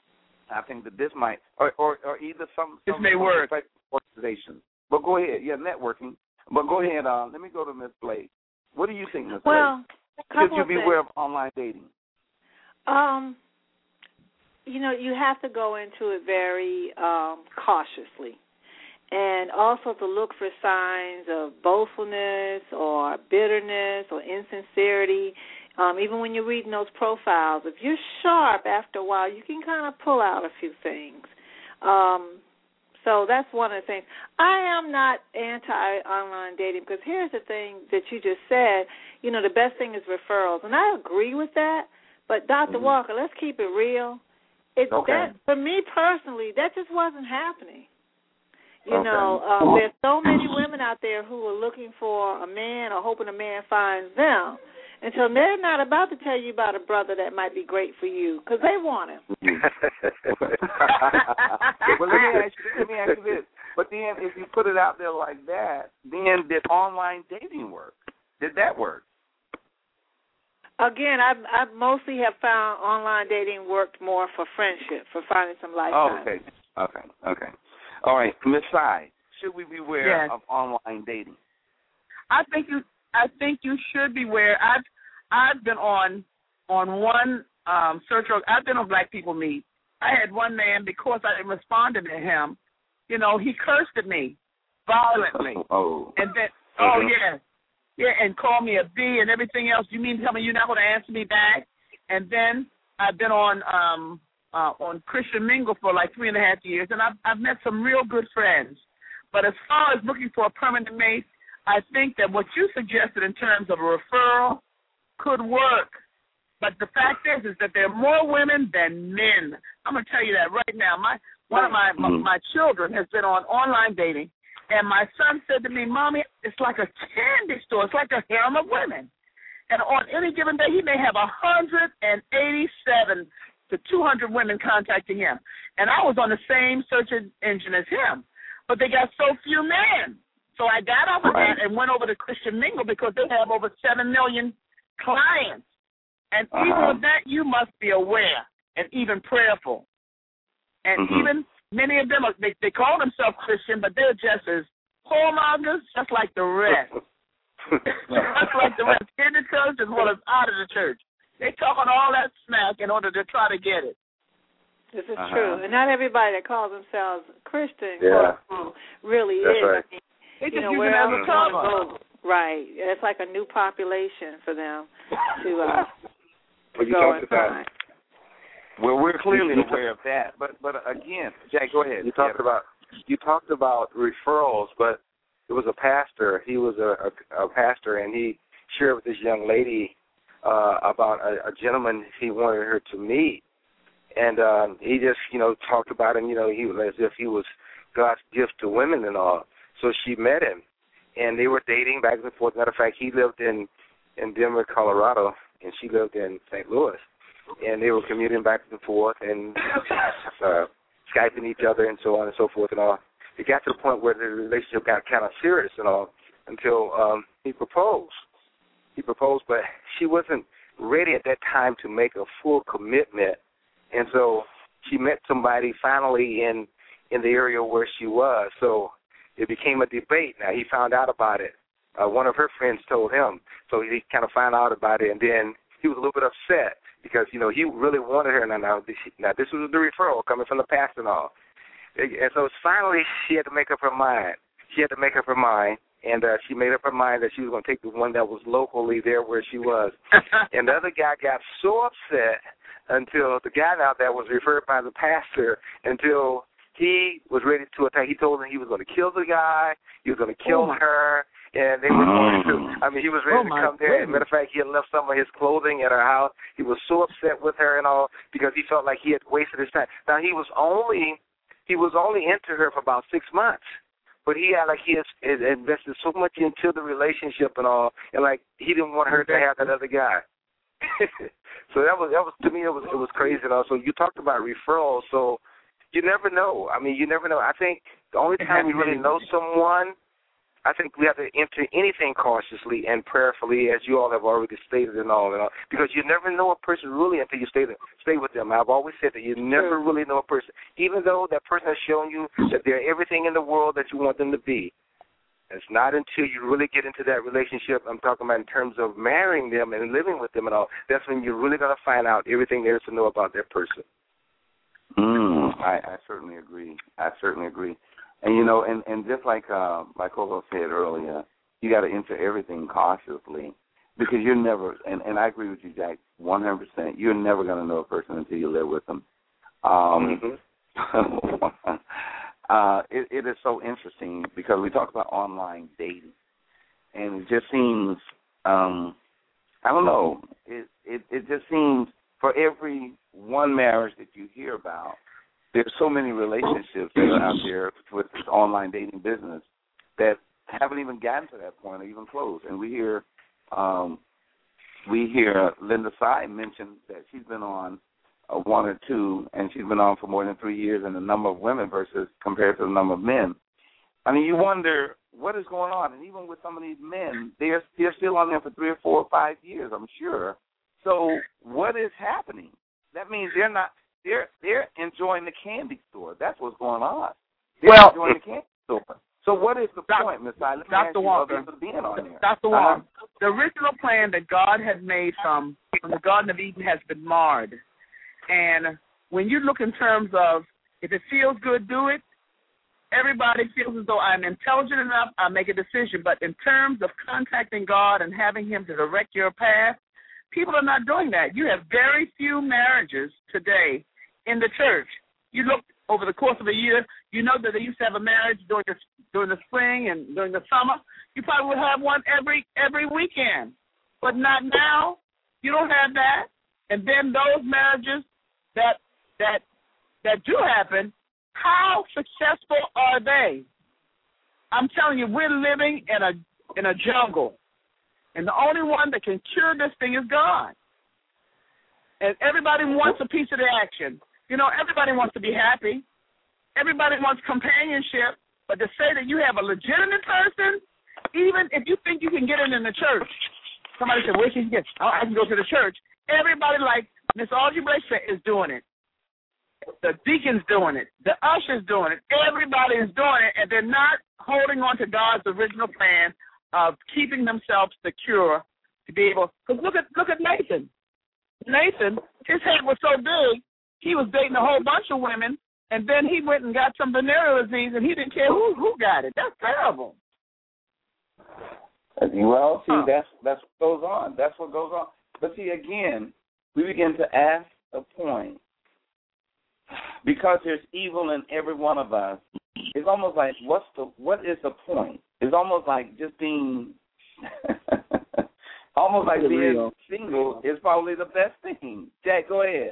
I think that this might, or, or, or either some, this some may work. Organization. But go ahead, yeah, networking. But go ahead, uh, let me go to Miss Blake. What do you think, Miss Well, Blake? Should you beware of online dating? Um, you know, you have to go into it very um, cautiously. And also to look for signs of boastfulness or bitterness or insincerity. Um, even when you're reading those profiles, if you're sharp after a while, you can kind of pull out a few things. Um, so that's one of the things. I am not anti-online dating because here's the thing that you just said. You know, the best thing is referrals. And I agree with that. But, Doctor Mm-hmm. Walker, let's keep it real. It's okay. that, for me personally, that just wasn't happening. You okay. know, um, there's so many women out there who are looking for a man or hoping a man finds them. And so they're not about to tell you about a brother that might be great for you because they want him. Well, let me, ask you, let me ask you this. But then if you put it out there like that, then did online dating work? Did that work? Again, I I mostly have found online dating worked more for friendship, for finding some lifetime. Oh, okay. Okay. Okay. All right, Miz Sai, should we beware yes. of online dating? I think you. I think you should beware. I've I've been on on one um, search. I've been on Black People Meet. I had one man because I didn't respond to him. You know, he cursed at me violently, oh, and then oh yeah, yeah, and called me a B and everything else. You mean to tell me you're not going to answer me back? And then I've been on. Um, Uh, on Christian Mingle for like three and a half years, and I've, I've met some real good friends. But as far as looking for a permanent mate, I think that what you suggested in terms of a referral could work. But the fact is, is that there are more women than men. I'm going to tell you that right now. My one of my, my my children has been on online dating, and my son said to me, "Mommy, it's like a candy store. It's like a harem of women." And on any given day, he may have one hundred eighty-seven to two hundred women contacting him. And I was on the same search engine as him, but they got so few men. So I got off of that and went over to Christian Mingle because they have over seven million clients. And uh-huh. even with that, you must be aware and even prayerful. And mm-hmm. even many of them, are, they, they call themselves Christian, but they're just as whoremongers, just like the rest. Just like the rest in the church as well as out of the church. They talking all that smack in order to try to get it. This is uh-huh. true. And not everybody that calls themselves Christian yeah. really That's is. Right. I mean, they you just know, use where it as a cover. Right. It's like a new population for them to uh, well, you go talked and about, find. Well, we're clearly aware of that. But, but again, Jack, go ahead. You talked yeah. about you talked about referrals, but it was a pastor. He was a, a, a pastor, and he shared with this young lady uh, about a, a gentleman he wanted her to meet. And um, he just, you know, talked about him, you know, he was as if he was God's gift to women and all. So she met him, and they were dating back and forth. Matter of fact, he lived in, in Denver, Colorado, and she lived in Saint Louis. And they were commuting back and forth and uh, Skyping each other and so on and so forth and all. It got to the point where the relationship got kind of serious and all until um, he proposed. He proposed, but she wasn't ready at that time to make a full commitment. And so she met somebody finally in, in the area where she was. So it became a debate. Now, he found out about it. Uh, one of her friends told him. So he kind of found out about it, and then he was a little bit upset because, you know, he really wanted her. Now, now, this, now this was the referral coming from the pastor and all. And so finally she had to make up her mind. She had to make up her mind, and uh, she made up her mind that she was going to take the one that was locally there where she was. And the other guy got so upset until the guy now that was referred by the pastor, until he was ready to attack. He told him he was going to kill the guy, he was going to kill oh her, and they were going to, I mean, he was ready oh to come there. As a matter of fact, he had left some of his clothing at her house. He was so upset with her and all because he felt like he had wasted his time. Now, he was only, he was only into her for about six months. But he had like he has, has invested so much into the relationship and all, and like he didn't want her to have that other guy. So that was that was to me it was it was crazy. And also you talked about referrals, so you never know. I mean, you never know. I think the only time you really know someone, I think we have to enter anything cautiously and prayerfully, as you all have already stated and all, and all, because you never know a person really until you stay stay with them. I've always said that you never really know a person, even though that person has shown you that they're everything in the world that you want them to be. It's not until you really get into that relationship, I'm talking about in terms of marrying them and living with them and all, that's when you're really going to find out everything there is to know about that person. Mm, I, I certainly agree. I certainly agree. And, you know, and, and just like uh, my co-host said earlier, you got to enter everything cautiously because you're never, and, and I agree with you, Jack, one hundred percent, you're never going to know a person until you live with them. Um, mm-hmm. uh, it, it is so interesting because we talk about online dating, and it just seems, um, I don't know, it, it, it just seems for every one marriage that you hear about, there's so many relationships that are out there with this online dating business that haven't even gotten to that point or even close. And we hear um, we hear Linda Tsai mention that she's been on uh, one or two, and she's been on for more than three years, and the number of women versus compared to the number of men. I mean, you wonder what is going on. And even with some of these men, they're, they're still on there for three or four or five years, I'm sure. So what is happening? That means they're not. They're they're enjoying the candy store. That's what's going on. They're well, enjoying the candy store. So what is the Doc, point, Miz Tsai? Let me Doctor ask Wong, you being on there. Doctor Wong, uh-huh. The original plan that God had made from, from the Garden of Eden has been marred. And when you look in terms of if it feels good, do it. Everybody feels as though I'm intelligent enough, I make a decision. But in terms of contacting God and having him to direct your path, people are not doing that. You have very few marriages today in the church. You look over the course of a year, you know that they used to have a marriage during the during the spring and during the summer. You probably would have one every every weekend, but not now. You don't have that. And then those marriages that that that do happen, how successful are they? I'm telling you, we're living in a in a jungle, and the only one that can cure this thing is God. And everybody wants a piece of the action. You know, everybody wants to be happy. Everybody wants companionship. But to say that you have a legitimate person, even if you think you can get it in the church, somebody said, where can you get? Oh, I can go to the church. Everybody like Miss Audrey Blazer is doing it. The deacon's doing it. The usher's doing it. Everybody is doing it, and they're not holding on to God's original plan of keeping themselves secure to be able. Because look at look at Nathan. Nathan, his head was so big, he was dating a whole bunch of women, and then he went and got some venereal disease, and he didn't care who who got it. That's terrible. Well, see, huh. that's that's what goes on. That's what goes on. But see, again, we begin to ask a point. Because there's evil in every one of us, it's almost like, what's the what is the point? it's almost like just being, almost like being real. Single is probably the best thing. Jack, go ahead.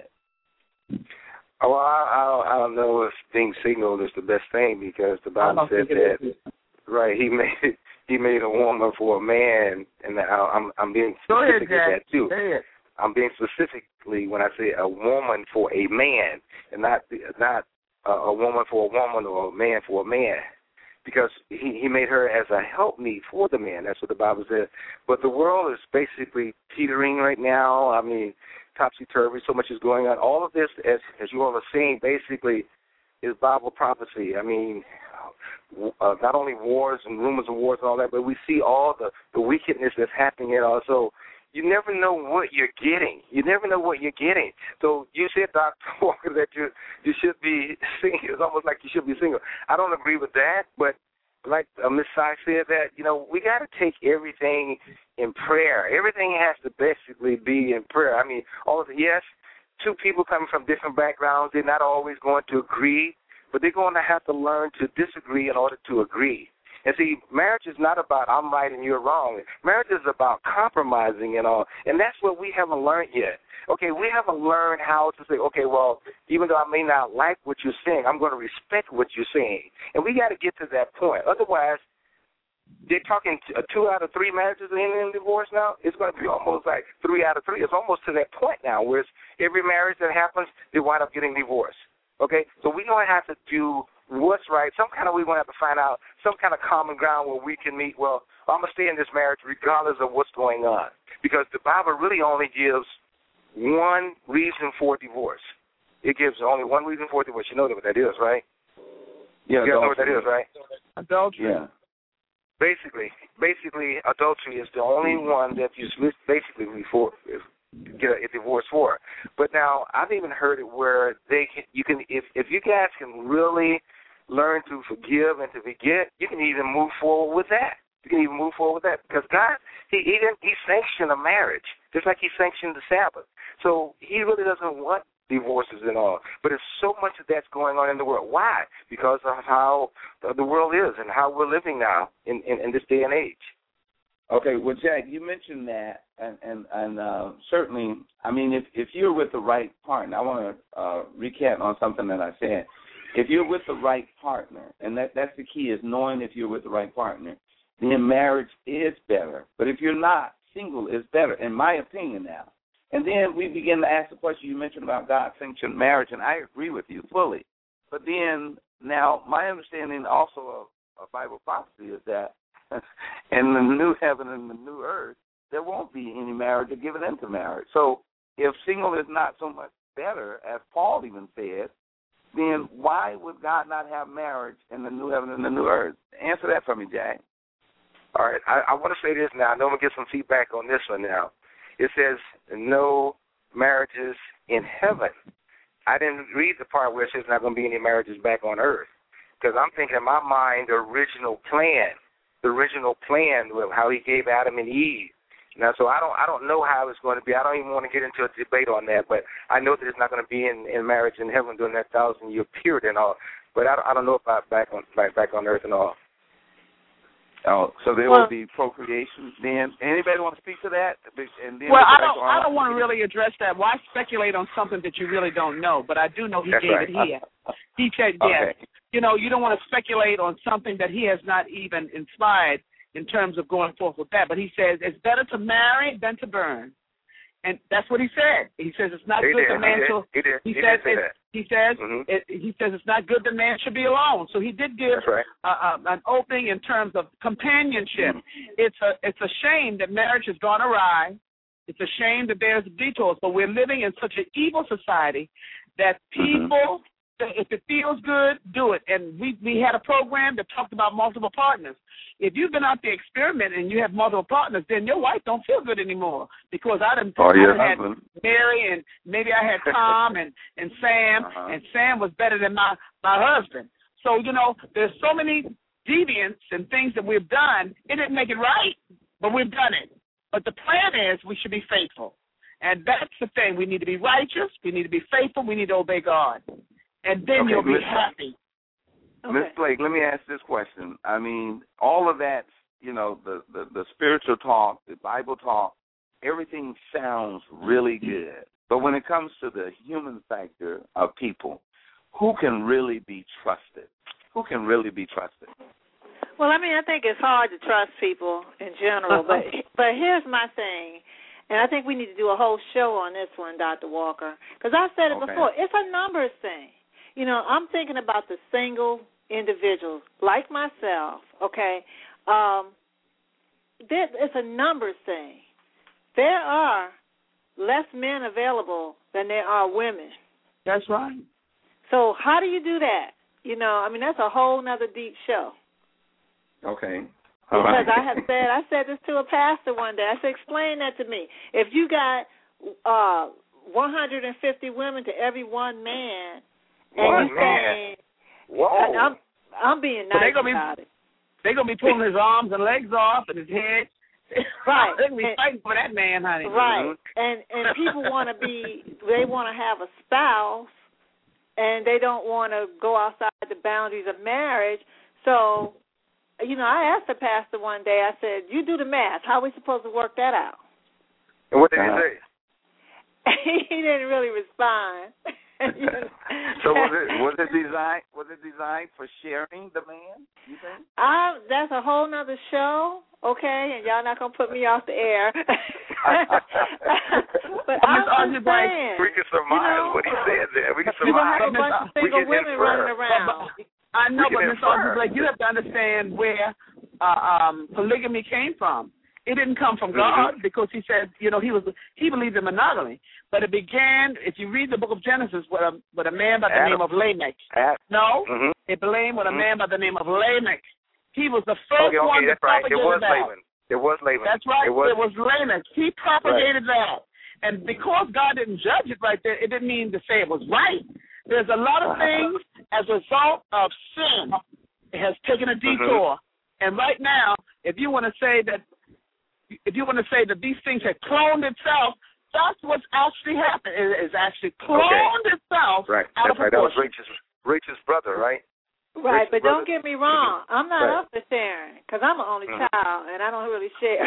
Oh, well, I, I, I don't know if being single is the best thing because the Bible said that, right, he made he made a woman for a man, and I, I'm I'm being specific with that too. I'm being specifically when I say a woman for a man, and not not a, a woman for a woman or a man for a man, because he, he made her as a helpmeet for the man. That's what the Bible says. But the world is basically teetering right now. I mean, topsy-turvy, so much is going on. All of this, as, as you all are saying, basically is Bible prophecy. I mean, uh, not only wars and rumors of wars and all that, but we see all the, the wickedness that's happening and also. You never know what you're getting. You never know what you're getting. So you said, Doctor Walker, that you you should be single. It's almost like you should be single. I don't agree with that, but like uh, Miss Sai said, that you know we got to take everything in prayer. Everything has to basically be in prayer. I mean, all of the, yes, two people coming from different backgrounds, they're not always going to agree, but they're going to have to learn to disagree in order to agree. And see, marriage is not about I'm right and you're wrong. Marriage is about compromising and all, and that's what we haven't learned yet. Okay, we haven't learned how to say, okay, well, even though I may not like what you're saying, I'm going to respect what you're saying. And we got to get to that point. Otherwise, they're talking t- two out of three marriages in, in divorce now. It's going to be almost like three out of three. It's almost to that point now where it's every marriage that happens, they wind up getting divorced. Okay, so we're going to have to do what's right. Some kind of, we're going to have to find out some kind of common ground where we can meet. Well, I'm going to stay in this marriage regardless of what's going on, because the Bible really only gives one reason for divorce. It gives only one reason for divorce. You know what that is, right? Yeah, you know what that is, right? Adultery. Yeah. Basically, basically, adultery is the only one that you basically before get a, a divorce for. But now I've even heard it where they can, you can if if you guys can really learn to forgive and to forget, you can even move forward with that. You can even move forward with that because God, he he, didn't, he sanctioned a marriage just like he sanctioned the Sabbath. So he really doesn't want divorces and all. But there's so much of that's going on in the world. Why? Because of how the world is and how we're living now in, in, in this day and age. Okay, well, Jack, you mentioned that, and and, and uh, certainly, I mean, if, if you're with the right partner, I want to uh, recant on something that I said. If you're with the right partner, and that, that's the key, is knowing if you're with the right partner, then marriage is better. But if you're not, single is better, in my opinion now. And then we begin to ask the question you mentioned about God-sanctioned marriage, and I agree with you fully. But then, now, my understanding also of, of Bible prophecy is that in the new heaven and the new earth, there won't be any marriage or given into marriage. So if single is not so much better, as Paul even said, then why would God not have marriage in the new heaven and the new earth? Answer that for me, Jack. All right, I, I want to say this now. I know I'm going to get some feedback on this one now. It says no marriages in heaven. I didn't read the part where it says not going to be any marriages back on earth, because I'm thinking in my mind the original plan, the original plan with how he gave Adam and Eve. Now, so I don't I don't know how it's going to be. I don't even want to get into a debate on that, but I know that it's not going to be in, in marriage in heaven during that thousand-year period and all. But I, I don't know about back on back, back on earth and all. Oh, so there well, will be procreation then. Anybody want to speak to that? And then well, I don't. I don't want to really address that. Why speculate on something that you really don't know? But I do know he That's gave right. it here. He said yes. Okay. You know, you don't want to speculate on something that he has not even inspired in terms of going forth with that. But he says it's better to marry than to burn. And that's what he said. He says it's not he good did. that man should. He, did. he, he says did say it, that. He says mm-hmm. it, he says it's not good that man should be alone. So he did give that's right. uh, uh, an opening in terms of companionship. Mm-hmm. It's a it's a shame that marriage has gone awry. It's a shame that there's detours, but we're living in such an evil society that people, mm-hmm. if it feels good, do it. And we we had a program that talked about multiple partners. If you've been out there experimenting and you have multiple partners, then your wife don't feel good anymore, because I done, oh, yeah, I done had Mary and maybe I had Tom and, and Sam, uh-huh. and Sam was better than my, my husband. So, you know, there's so many deviants and things that we've done. It didn't make it right, but we've done it. But the plan is we should be faithful. And that's the thing. We need to be righteous. We need to be faithful. We need to obey God. And then okay, you'll be listen. happy. Okay. Miss Blake, let me ask this question. I mean, all of that, you know, the, the, the spiritual talk, the Bible talk, everything sounds really good. But when it comes to the human factor of people, who can really be trusted? Who can really be trusted? Well, I mean, I think it's hard to trust people in general, but but here's my thing, and I think we need to do a whole show on this one, Doctor Walker, because I've said it okay. before. It's a numbers thing. You know, I'm thinking about the single individuals like myself, okay? Um, there, it's a numbers thing. There are less men available than there are women. That's right. So how do you do that? You know, I mean, that's a whole nother deep show. Okay. All because right. I have said, I said this to a pastor one day. I said, explain that to me. If you got uh, one hundred fifty women to every one man, and one you man. saying, Whoa. I'm, I'm being nice gonna about be, it. They're going to be pulling his arms and legs off and his head. Right. They're going to be and, fighting for that man, honey. Right. And and people want to be, they want to have a spouse, and they don't want to go outside the boundaries of marriage. So, you know, I asked the pastor one day, I said, you do the math. How are we supposed to work that out? And what did uh-huh. he say? He didn't really respond. You know? So was it was it designed was it designed for sharing the man, you think? Um, that's a whole nother show, okay, and y'all not gonna put me off the air. But I'm just saying, we can surmise you know, what he said there. We can you're surmise. gonna have a bunch of single women running around. But, but, I know, but Miz Audrey Blake, you have to understand where uh, um, polygamy came from. It didn't come from God, mm-hmm. because he said, you know, he was he believed in monogamy. But it began, if you read the book of Genesis, with a with a man by the Adam. name of Lamech. Adam. No, mm-hmm. it began with a mm-hmm. man by the name of Lamech. He was the first okay, okay, one to that's right. propagate It was that. Laban. It was Laban. That's right. It was, it was Lamech. He propagated right. that. And because God didn't judge it right there, it didn't mean to say it was right. There's a lot of things as a result of sin. It has taken a detour. Mm-hmm. And right now, if you want to say that, if you want to say that these things have cloned itself, that's what's actually happened. It is actually cloned okay. itself right. out that's of right. That was proportion. Rachel's, Rachel's brother, right? Right, Rachel's but brother. don't get me wrong. I'm not right. up for sharing because I'm an only mm-hmm. child and I don't really share.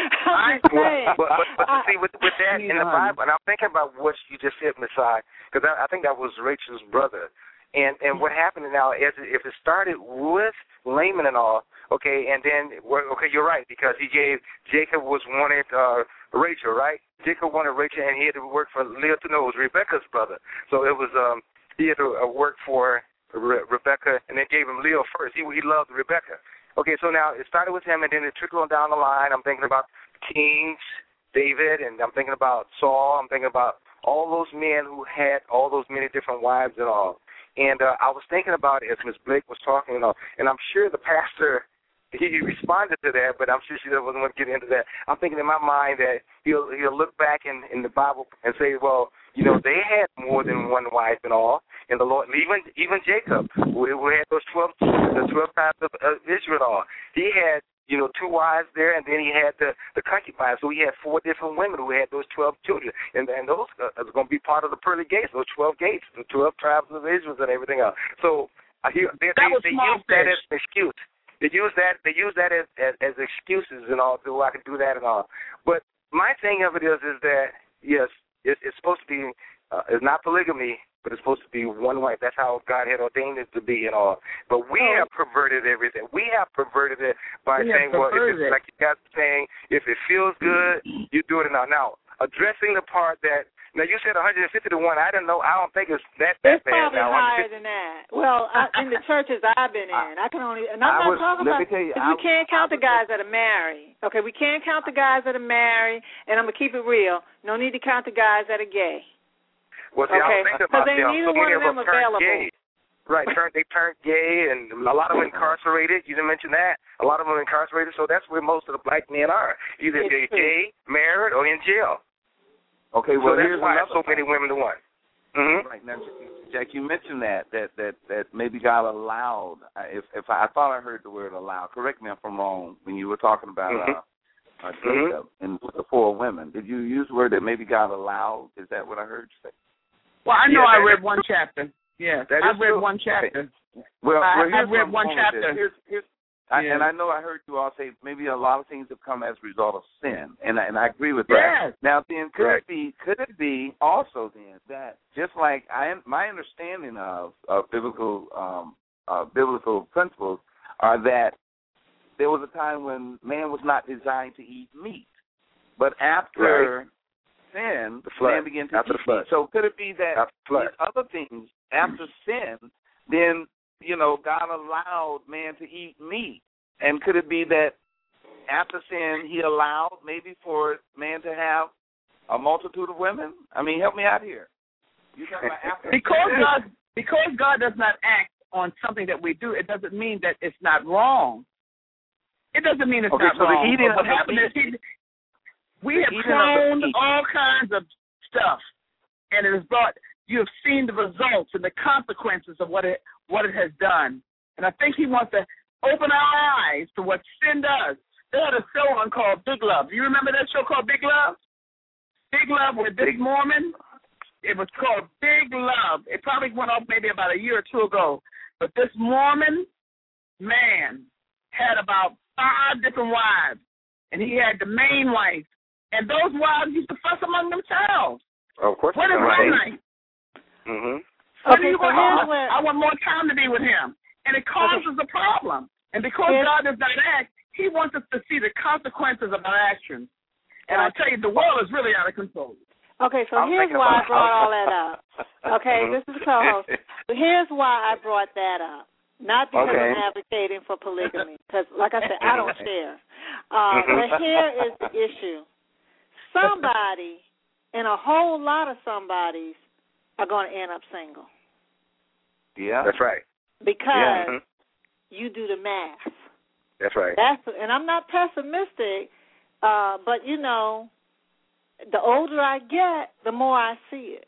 I, I'm just saying. But, but, but I, see, with, with that in the Bible, and I'm thinking about what you just said, Messiah, because I, I think that was Rachel's brother. And and what happened now is if it started with Laman and all, okay, and then, okay, you're right, because he gave, Jacob was wanted uh, Rachel, right? Jacob wanted Rachel, and he had to work for Leah to know it was Rebecca's brother. So it was, um, he had to uh, work for Re- Rebecca, and they gave him Leah first. He, he loved Rebecca. Okay, so now it started with him, and then it trickled on down the line. I'm thinking about Kings, David, and I'm thinking about Saul. I'm thinking about all those men who had all those many different wives and all. And uh, I was thinking about it as Miz Blake was talking, and, all, and I'm sure the pastor, he responded to that, but I'm sure she doesn't want to get into that. I'm thinking in my mind that he'll he'll look back in, in the Bible and say, well, you know, they had more than one wife and all, and the Lord, even even Jacob, who, who had those twelve, the twelve tribes of uh, Israel, and all, he had, you know, two wives there, and then he had the, the concubines. So he had four different women who had those twelve children. And, and those uh, are going to be part of the pearly gates, those twelve gates, the twelve tribes of Israel and everything else. So uh, he, they, they, they use that as an excuse. They use that They use that as, as, as excuses and all, so I can do that and all. But my thing of it is, is that, yes, it, it's supposed to be, uh, it's not polygamy, but it's supposed to be one wife. That's how God had ordained it to be and all. But we oh. have perverted everything. We have perverted it by we saying, well, if it's, it. like you guys are saying, if it feels good, you do it now. Now, addressing the part that, now you said one hundred fifty to one. I don't know. I don't think it's that, that it's bad. It's probably now. higher than that. Well, I, in the churches I've been in, I can only, and I'm I not was, talking let about, me tell you, we can't count the guys that are married. Okay, we can't count the guys that are married, and I'm going to keep it real. No need to count the guys that are gay. Well, see, okay, I was thinking about they them. neither So one many of of them them turned available. gay. Right, turn, they turned gay, and a lot of them incarcerated. You didn't mention that. A lot of them incarcerated, so that's where most of the black men are. Either it's they're true. gay, married, or in jail. Okay, well, so that's here's why another so many women to one. Mm-hmm. Right now, Jack, you mentioned that that that that maybe God allowed. If if I, I thought I heard the word "allow," correct me if I'm wrong. When you were talking about mm-hmm. uh, uh, Jacob mm-hmm. and with the four women, did you use the word that maybe God allowed? Is that what I heard you say? Well, I know yeah, I read one chapter. Yeah, I read true. one chapter. Okay. Well, I, well I've read one chapter. Here's, here's, yeah. I, and I know I heard you all say maybe a lot of things have come as a result of sin, and I, and I agree with that. Yes. Now, then, could right. it be? Could it be also then that just like I, my understanding of, of biblical um, uh, biblical principles are that there was a time when man was not designed to eat meat, but after right. sin, the flood. man began to after eat the flood. meat. So could it be that these other things after sin, then you know, God allowed man to eat meat. And could it be that after sin he allowed maybe for man to have a multitude of women? I mean, help me out here. You talking about after because God because God does not act on something that we do, it doesn't mean that it's not wrong. It doesn't mean it's okay, not so wrong. The eating what happened is he, we have cloned all kinds of stuff, and it has brought. You have seen the results and the consequences of what it what it has done. And I think he wants to open our eyes to what sin does. They had a show on called Big Love. Do you remember that show called Big Love? Big Love with this Mormon. It was called Big Love. It probably went off maybe about a year or two ago. But this Mormon man had about five different wives, and he had the main wife. And those wives used to fuss among themselves. Oh, of course. What is my night? Mm-hmm. Okay, so here's where I want more time to be with him, and it causes okay. a problem. And because here's, God does not act, He wants us to see the consequences of our actions. And I tell you, the world is really out of control. Okay, so I'm here's why I brought all that up. Okay, mm-hmm. this is the co-host. But here's why I brought that up. Not because okay. I'm advocating for polygamy, because, like I said, I don't share. Uh, but here is the issue. Somebody, and a whole lot of somebodies, are going to end up single. Yeah. That's right. Because yeah. you do the math. That's right. That's and I'm not pessimistic, uh, but, you know, the older I get, the more I see it.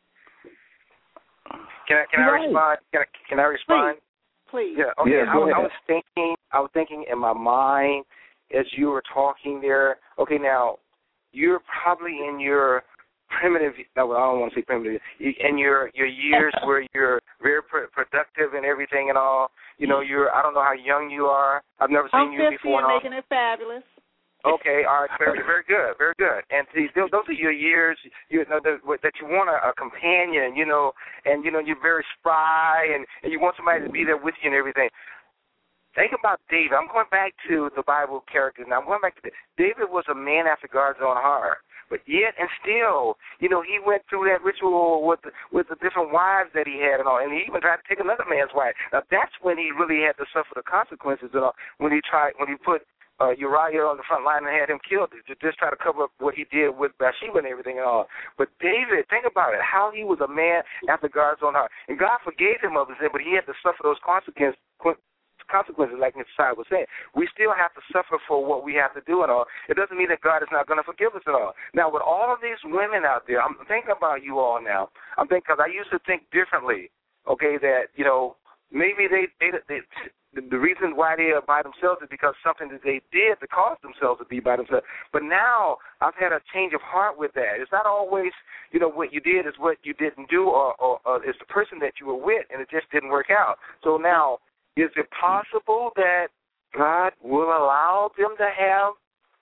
Can I, can I right. respond? Can I, can I respond? Please. Please. Yeah, okay. Yeah, I, go was, ahead. I was thinking, I was thinking in my mind as you were talking there, okay, now, you're probably in your primitive, no, I don't want to say primitive, in your, your years where you're very pr- productive and everything and all. You know, you're, I don't know how young you are. I've never seen I'm you before. I'm making it fabulous. Okay, all right, very, very good, very good. And see, those are your years, you know, that, that you want a, a companion, you know, and, you know, you're very spry and, and you want somebody to be there with you and everything. Think about David. I'm going back to the Bible characters now. I'm going back to the, David was a man after God's own heart. But yet and still, you know, he went through that ritual with the, with the different wives that he had and all, and he even tried to take another man's wife. Now, that's when he really had to suffer the consequences and all, when he tried, when he put uh, Uriah on the front line and had him killed to just try to cover up what he did with Bathsheba and everything and all. But David, think about it, how he was a man after God's own heart. And God forgave him of his sin, but he had to suffer those consequences. consequences, like Mister Sy was saying. We still have to suffer for what we have to do and all. It doesn't mean that God is not going to forgive us at all. Now, with all of these women out there, I'm thinking about you all now. I'm thinking, because I used to think differently, okay, that, you know, maybe they, they, they the reason why they are by themselves is because something that they did to cause themselves to be by themselves. But now I've had a change of heart with that. It's not always, you know, what you did is what you didn't do, or, or, or it's the person that you were with, and it just didn't work out. So now, is it possible that God will allow them to have,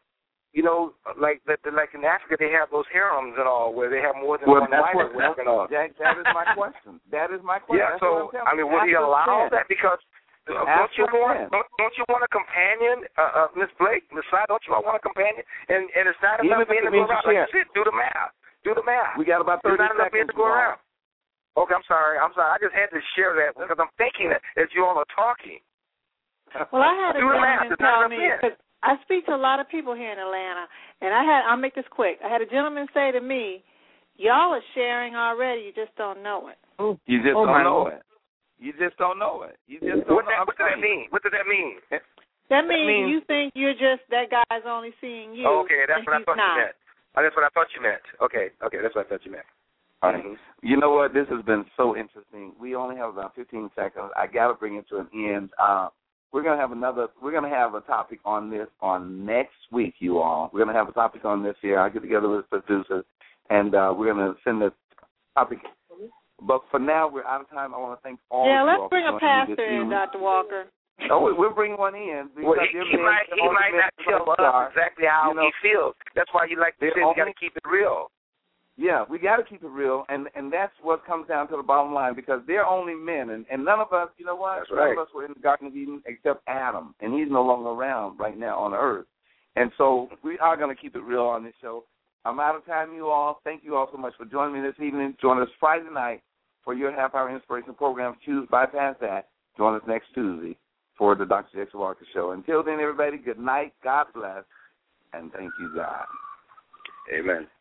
you know, like that, like in Africa they have those harems and all, where they have more than well, one that's wife what, working on. That, that is my question. That is my question. Yeah, that's so I mean, will He allow sin. that? Because uh, don't you want don't, don't you want a companion, uh, uh, Miss Blake, Miss Sy? Don't you all want a companion? And and it's not enough men to go around. Like you said, do the math. Do the math. We got about thirty There's not enough men to go around. Okay, I'm sorry. I'm sorry. I just had to share that because I'm thinking that as you all are talking. Well, I had a gentleman tell me, because I speak to a lot of people here in Atlanta, and I had, I'll make this quick. I had a gentleman say to me, y'all are sharing already, you just don't know it. You just oh, don't know it. You just don't know it. You just don't what know. That, what does that mean? What does that mean? That means, that means you think you're just, that guy's only seeing you. Oh, okay, that's what I thought not. you meant. Oh, that's what I thought you meant. Okay, okay, that's what I thought you meant. All right. You know what? This has been so interesting. We only have about fifteen seconds. I got to bring it to an end. Uh, we're gonna have another. We're gonna have a topic on this on next week, you all. We're gonna have a topic on this here. I'll get together with the producers, and uh, we're gonna send the topic But for now, we're out of time. I want to thank all yeah, of you. Yeah, let's all bring a pastor in, Doctor Walker. Oh, we're bringing one in. Well, he, he might, he might not tell us exactly how you know, he feels. That's why you like to say we got to keep it real. Yeah, we got to keep it real, and and that's what comes down to the bottom line, because they're only men, and, and none of us, you know what? That's none right. of us were in the Garden of Eden except Adam, and he's no longer around right now on earth. And so we are going to keep it real on this show. I'm out of time, you all. Thank you all so much for joining me this evening. Join us Friday night for your half-hour inspiration program. Choose Bypass That. Join us next Tuesday for the Doctor Jackson Walker Show. Until then, everybody, good night. God bless, and thank you, God. Amen.